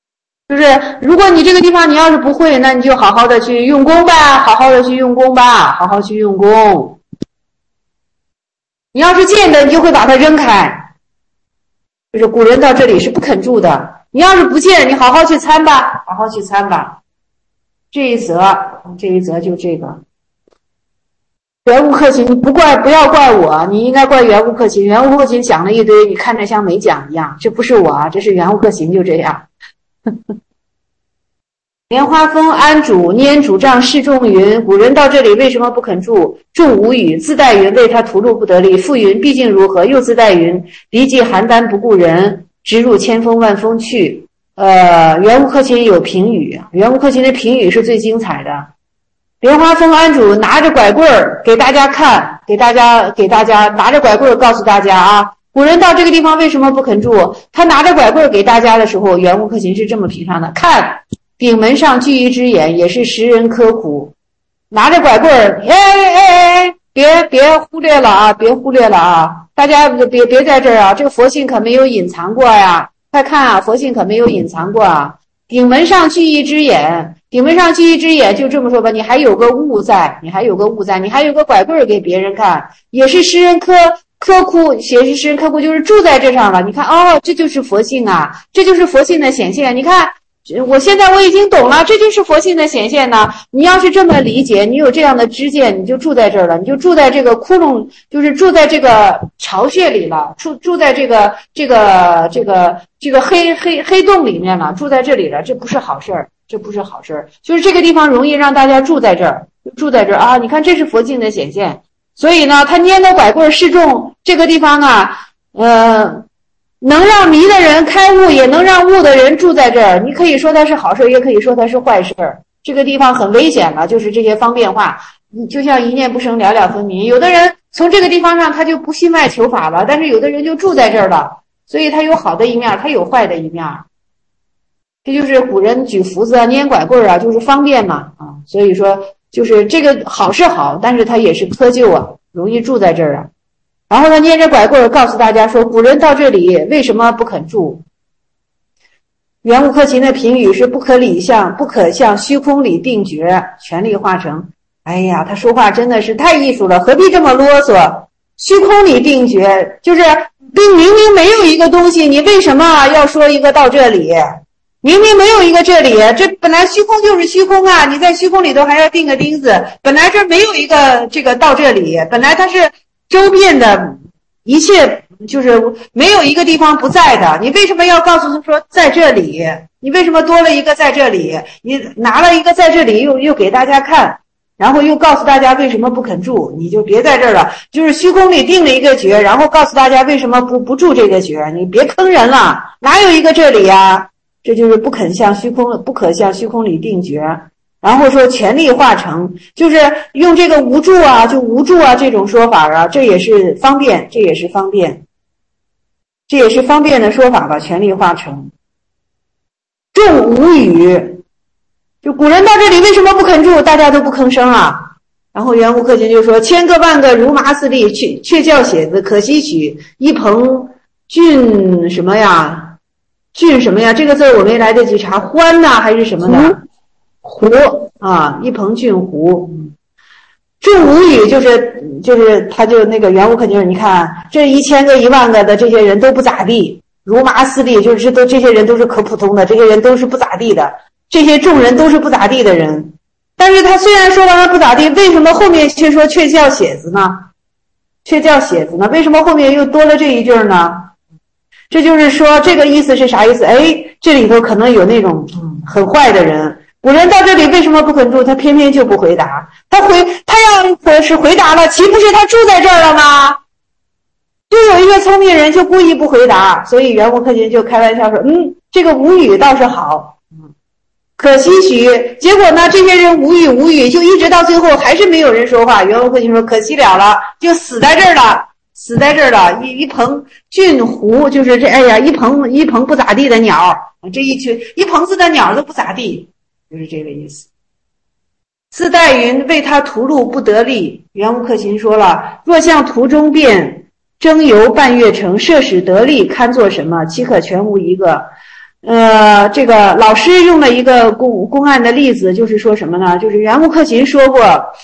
就是如果你这个地方你要是不会，那你就好好的去用功吧，好好的去用功吧，好好去用功。你要是见的，你就会把它扔开。就是古人到这里是不肯住的。你要是不见，你好好去参吧，好好去参吧。这一则就这个。袁无克勤，你不要怪我，你应该怪袁无克勤。袁无克勤讲了一堆，你看着像没讲一样，这不是我，这是袁无克勤就这样。莲花峰安主拈主杖示众云，古人到这里为什么不肯住？众无语，自带云为他屠戮不得力。复云毕竟如何？又自带云离既邯郸不顾人，直入千峰万峰去。袁无克勤有评语，袁无克勤的评语是最精彩的。莲花峰安主拿着拐棍儿给大家看，给大家拿着拐棍儿告诉大家啊，古人到这个地方为什么不肯住？他拿着拐棍儿给大家的时候，袁无克勤是这么评上的：看，顶门上聚一只眼，也是识人刻苦。拿着拐棍儿，别忽略了啊，别忽略了啊！大家别在这儿啊，这个佛性可没有隐藏过呀！快看啊，佛性可没有隐藏过啊！顶门上聚一只眼，顶门上聚一只眼，就这么说吧，你还有个物在，你还有个拐棍儿给别人看，也是识人刻苦，也是识人刻苦，就是住在这上了。你看哦，这就是佛性啊，这就是佛性的显现。你看。我现在我已经懂了，这就是佛性的显现呢。你要是这么理解，你有这样的知见，你就住在这儿了，你就住在这个窟窿，就是住在这个巢穴里了，住在这个黑洞里面了，住在这里了，这不是好事儿，这不是好事儿。就是这个地方容易让大家住在这儿啊！你看这是佛性的显现，所以呢，他拈着拐棍示众，这个地方啊，能让迷的人开悟，也能让悟的人住在这儿。你可以说它是好事，也可以说它是坏事。这个地方很危险了，就是这些方便话，就像一念不生，了了分明。有的人从这个地方上他就不信外求法了，但是有的人就住在这儿了，所以他有好的一面，他有坏的一面。这就是古人举福子啊、拈拐棍啊，就是方便嘛啊。所以说，就是这个好是好，但是它也是窠臼啊，容易住在这儿啊。然后呢，捏着拐棍告诉大家说，古人到这里为什么不肯住？袁无克勤的评语是不可向虚空里定觉，全力化成。哎呀，他说话真的是太艺术了，何必这么啰嗦？虚空里定觉，就是明明没有一个东西，你为什么要说一个到这里？明明没有一个这里，这本来虚空就是虚空啊，你在虚空里头还要钉个钉子，本来这没有一个这个到这里，本来它是周边的一切，就是没有一个地方不在的，你为什么要告诉他说在这里？你为什么多了一个在这里？你拿了一个在这里又给大家看，然后又告诉大家为什么不肯住，你就别在这儿了，就是虚空里定了一个觉，然后告诉大家为什么不住这个觉，你别坑人了，哪有一个这里啊？这就是不可向虚空里定觉。然后说全力化成，就是用这个无助啊，就无助啊这种说法啊，这也是方便的说法吧，全力化成。众无语，就古人到这里为什么不肯住？大家都不吭声啊。然后袁无克勤就说：千个万个如麻似粒，却叫写子可惜取。一蓬俊什么呀？俊什么呀？这个字我没来得及查，欢呐还是什么的？胡啊，一蓬俊胡。众无语，就是他就那个袁无克勤，你看这1000个1万个的这些人都不咋地，如麻似粒，就是这些人都是可普通的，这些人都是不咋地的，这些众人都是不咋地的人。但是他虽然说完了不咋地，为什么后面却说却叫写子呢？为什么后面又多了这一句呢？这就是说这个意思是啥意思？哎，这里头可能有那种很坏的人。古人到这里为什么不肯住？他偏偏就不回答。他要是回答了，岂不是他住在这儿了吗？就有一个聪明人就故意不回答，所以袁无克勤就开玩笑说：这个无语倒是好，可惜许。结果呢，这些人无语，就一直到最后还是没有人说话。袁无克勤说：可惜了，就死在这儿了。一蓬俊胡，就是这，哎呀，一蓬不咋地的鸟，这一群一棚子的鸟都不咋地。就是这个意思。自带云为他屠戮不得力，袁无克勤说了：若向途中变，征游半月程，设使得力，堪作什么？岂可全无一个？ 这个老师用了一个公案的例子，就是说什么呢？就是圆悟克勤说过，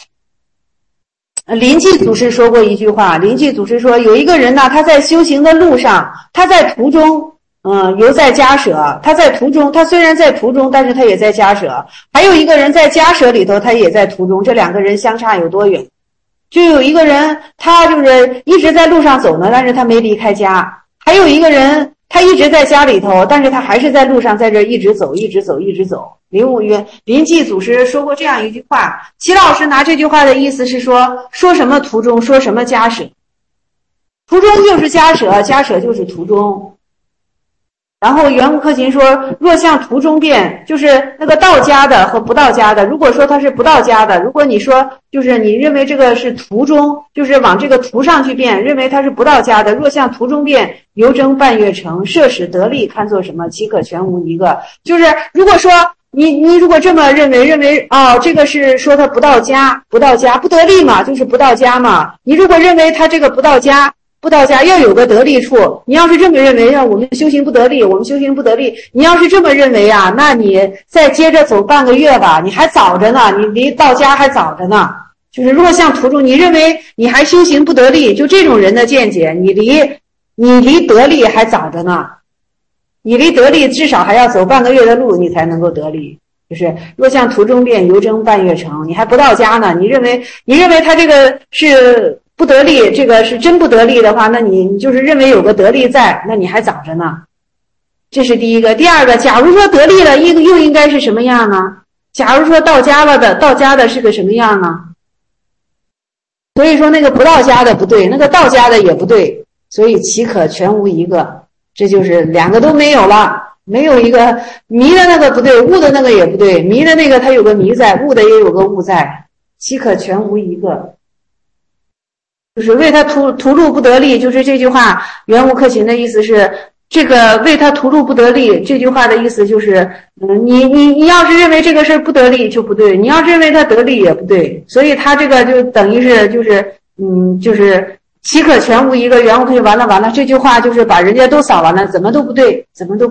临济祖师说过一句话。临济祖师说，有一个人呢，他在修行的路上，他在途中，犹在迦舍。他在途中，他虽然在途中，但是他也在迦舍。还有一个人在迦舍里头，他也在途中。这两个人相差有多远？就有一个人，他就是一直在路上走呢，但是他没离开家。还有一个人，他一直在家里头，但是他还是在路上，在这一直走，一直走，一直走。临济祖师说过这样一句话，齐老师拿这句话的意思是说什么途中，说什么迦舍。途中就是迦舍，迦舍就是途中。然后圆悟克勤说，若向途中变，就是那个到家的和不到家的。如果说他是不到家的，如果你说就是你认为这个是途中，就是往这个途上去变，认为他是不到家的。若向途中变，犹争半月成，设使得利，看作什么？岂可全无一个。就是如果说你如果这么认为这个是说他不到家不得利嘛，就是不到家嘛。你如果认为他这个不到家要有个得利处，你要是这么认为，我们修行不得利，你要是这么认为啊，那你再接着走半个月吧，你还早着呢，你离到家还早着呢。就是如果像途中，你认为你还修行不得利，就这种人的见解，你离得利还早着呢。你离得利至少还要走半个月的路，你才能够得利。就是若向途中变，犹争半月成，你还不到家呢，你认为他这个是不得利，这个是真不得利的话，那你就是认为有个得利在，那你还早着呢。这是第一个。第二个，假如说得利了，又应该是什么样呢？假如说到家的是个什么样呢？所以说那个不到家的不对，那个到家的也不对，所以岂可全无一个？这就是两个都没有了，没有一个迷的那个不对，悟的那个也不对，迷的那个它有个迷在，悟的也有个悟在，岂可全无一个？就是为他途路不得利，就是这句话圆悟克勤的意思是，这个为他途路不得利，这句话的意思就是你要是认为这个事不得利就不对，你要是认为他得利也不对，所以他这个就等于是就是岂可全无一个。圆悟克勤完了，这句话就是把人家都扫完了，怎么都不对。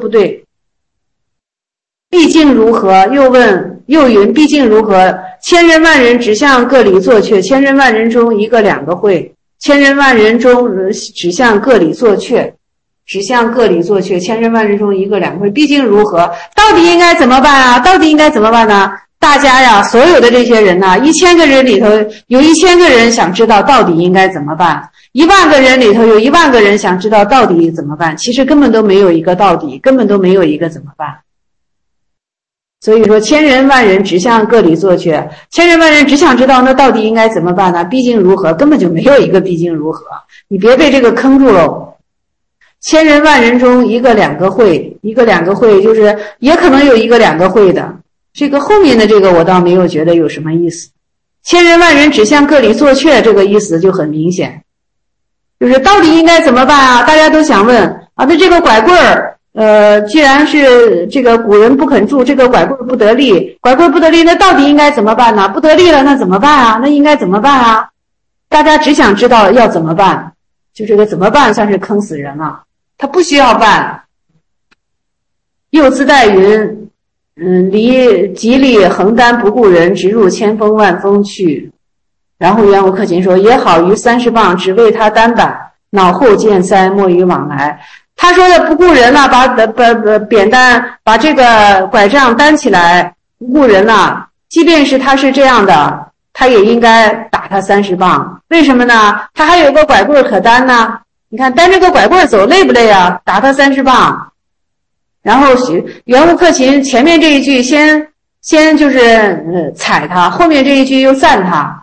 毕竟如何？又云毕竟如何？千人万人只向各里作却，千人万人中一个两个会，千人万人中只向各里作却，千人万人中一个两个会。毕竟如何？到底应该怎么办啊？呢？大家呀，所有的这些人呐，1000个人里头有1000个人想知道到底应该怎么办，10000个人里头有10000个人想知道到底怎么办。其实根本都没有一个到底，根本都没有一个怎么办。所以说千人万人只向各里作却，千人万人只想知道那到底应该怎么办呢？毕竟如何？根本就没有一个毕竟如何，你别被这个坑住喽。千人万人中一个两个会，就是也可能有一个两个会的，这个后面的这个我倒没有觉得有什么意思。千人万人只向各里作却，这个意思就很明显，就是到底应该怎么办啊？大家都想问啊，那这个拐棍儿既然是这个古人不肯住，这个拐棍不得利，那到底应该怎么办呢？不得利了，那怎么办啊？那应该怎么办啊？大家只想知道要怎么办，就这个怎么办算是坑死人了。他不需要办。又自带云，离极力横担不顾人，直入千峰万峰去。然后圆悟克勤说，也好于30磅，只为他担板，脑后见塞，莫与往来。他说的不顾人了，把扁担，把这个拐杖担起来，不顾人了。即便是他是这样的，他也应该打他30磅。为什么呢？他还有个拐棍可担呢。你看担这个拐棍走累不累啊？打他30磅。然后圆悟克勤前面这一句先就是踩他，后面这一句又赞他。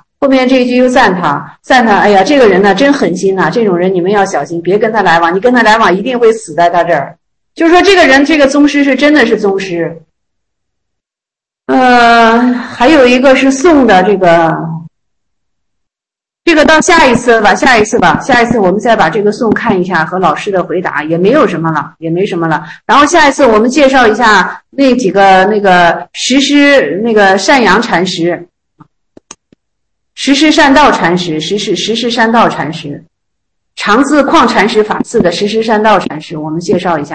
哎呀，这个人呢真狠心呐，这种人你们要小心，别跟他来往，你跟他来往一定会死在他这儿。就是说这个人，这个宗师是真的是宗师。还有一个是宋的这个到下一次我们再把这个宋看一下，和老师的回答也没什么了。然后下一次我们介绍一下那几个那个石狮那个善阳禅师。石狮善道禅师，石狮善道禅师，长字旷禅师法寺的石狮善道禅师，我们介绍一下。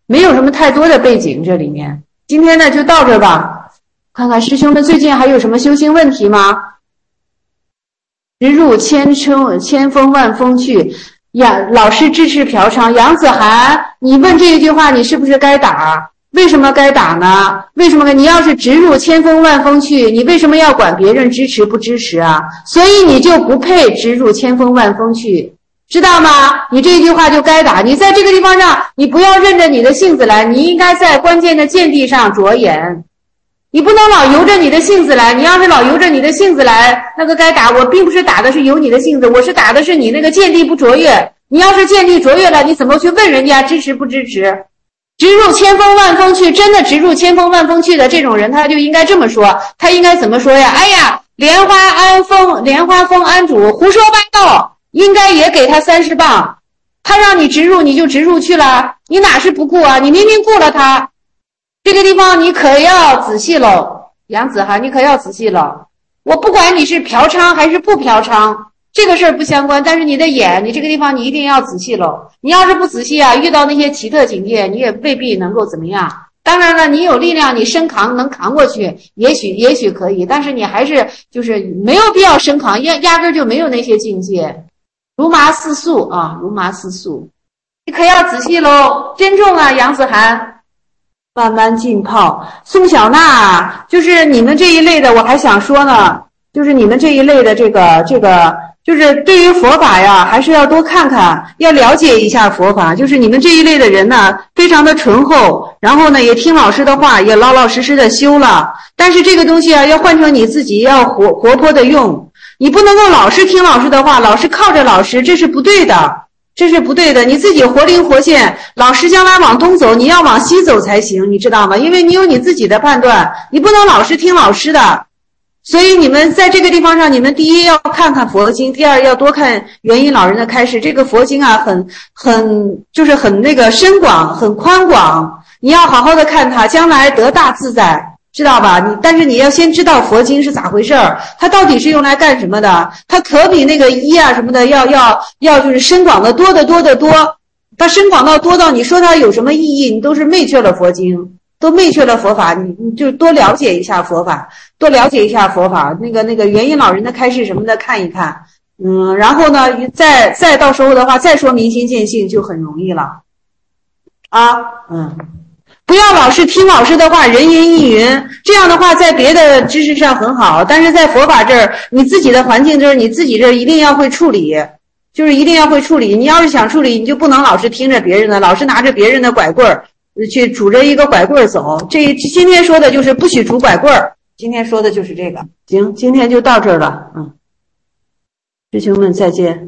没有什么太多的背景这里面。今天呢就到这吧，看看师兄们最近还有什么修行问题吗？直入千锋万锋去，老师支持嫖娼。杨子涵，你问这一句话，你是不是该打？为什么该打呢？为什么你要是直入千锋万锋去，你为什么要管别人支持不支持啊？所以你就不配直入千锋万锋去，知道吗？你这一句话就该打。你在这个地方上，你不要任着你的性子来，你应该在关键的见地上着眼。你不能老由着你的性子来，你要是老由着你的性子来，那个该打。我并不是打的是由你的性子，我是打的是你那个见地不卓越。你要是见地卓越了，你怎么去问人家支持不支持？直入千锋万锋去，真的直入千锋万锋去的这种人，他就应该这么说。他应该怎么说呀？哎呀，莲花峰庵主胡说八道，应该也给他30磅。他让你直入，你就直入去了，你哪是不顾啊？你明明顾了他。这个地方你可要仔细喽，杨子涵，你可要仔细喽。我不管你是嫖娼还是不嫖娼，这个事儿不相关，但是你的眼，你这个地方你一定要仔细喽。你要是不仔细啊，遇到那些奇特境界，你也未必能够怎么样。当然了，你有力量，你身扛能扛过去，也许可以，但是你还是就是没有必要身扛，压根就没有那些境界。如麻似素啊，如麻似素，你可要仔细喽，珍重啊，杨子涵。慢慢浸泡。宋小娜，就是你们这一类的，我还想说呢，就是你们这一类的这个就是对于佛法呀，还是要多看看，要了解一下佛法。就是你们这一类的人呢，非常的醇厚，然后呢也听老师的话，也老老实实的修了。但是这个东西啊，要换成你自己，要活泼的用。你不能够老是听老师的话，老是靠着老师，这是不对的。这是不对的，你自己活灵活现，老师将来往东走，你要往西走才行，你知道吗？因为你有你自己的判断，你不能老是听老师的。所以你们在这个地方上，你们第一要看看佛经，第二要多看元音老人的开示。这个佛经啊，就是很那个深广，很宽广，你要好好的看它，将来得大自在。知道吧？但是你要先知道佛经是咋回事儿，它到底是用来干什么的？它可比那个啊什么的要就是深广的多得多得多。它深广到多到你说它有什么意义，你都是昧却了佛经，都昧却了佛法。你就多了解一下佛法，多了解一下佛法。那个元音老人的开示什么的看一看，然后呢，再到时候的话再说明心见性就很容易了啊，不要老是听老师的话，人云亦云，这样的话在别的知识上很好，但是在佛法这儿，你自己的环境这儿，你自己这儿一定要会处理，就是一定要会处理。你要是想处理，你就不能老是听着别人的，老是拿着别人的拐棍儿去拄着一个拐棍儿走。这今天说的就是不许拄拐棍儿，今天说的就是这个。行，今天就到这儿了，师兄们再见。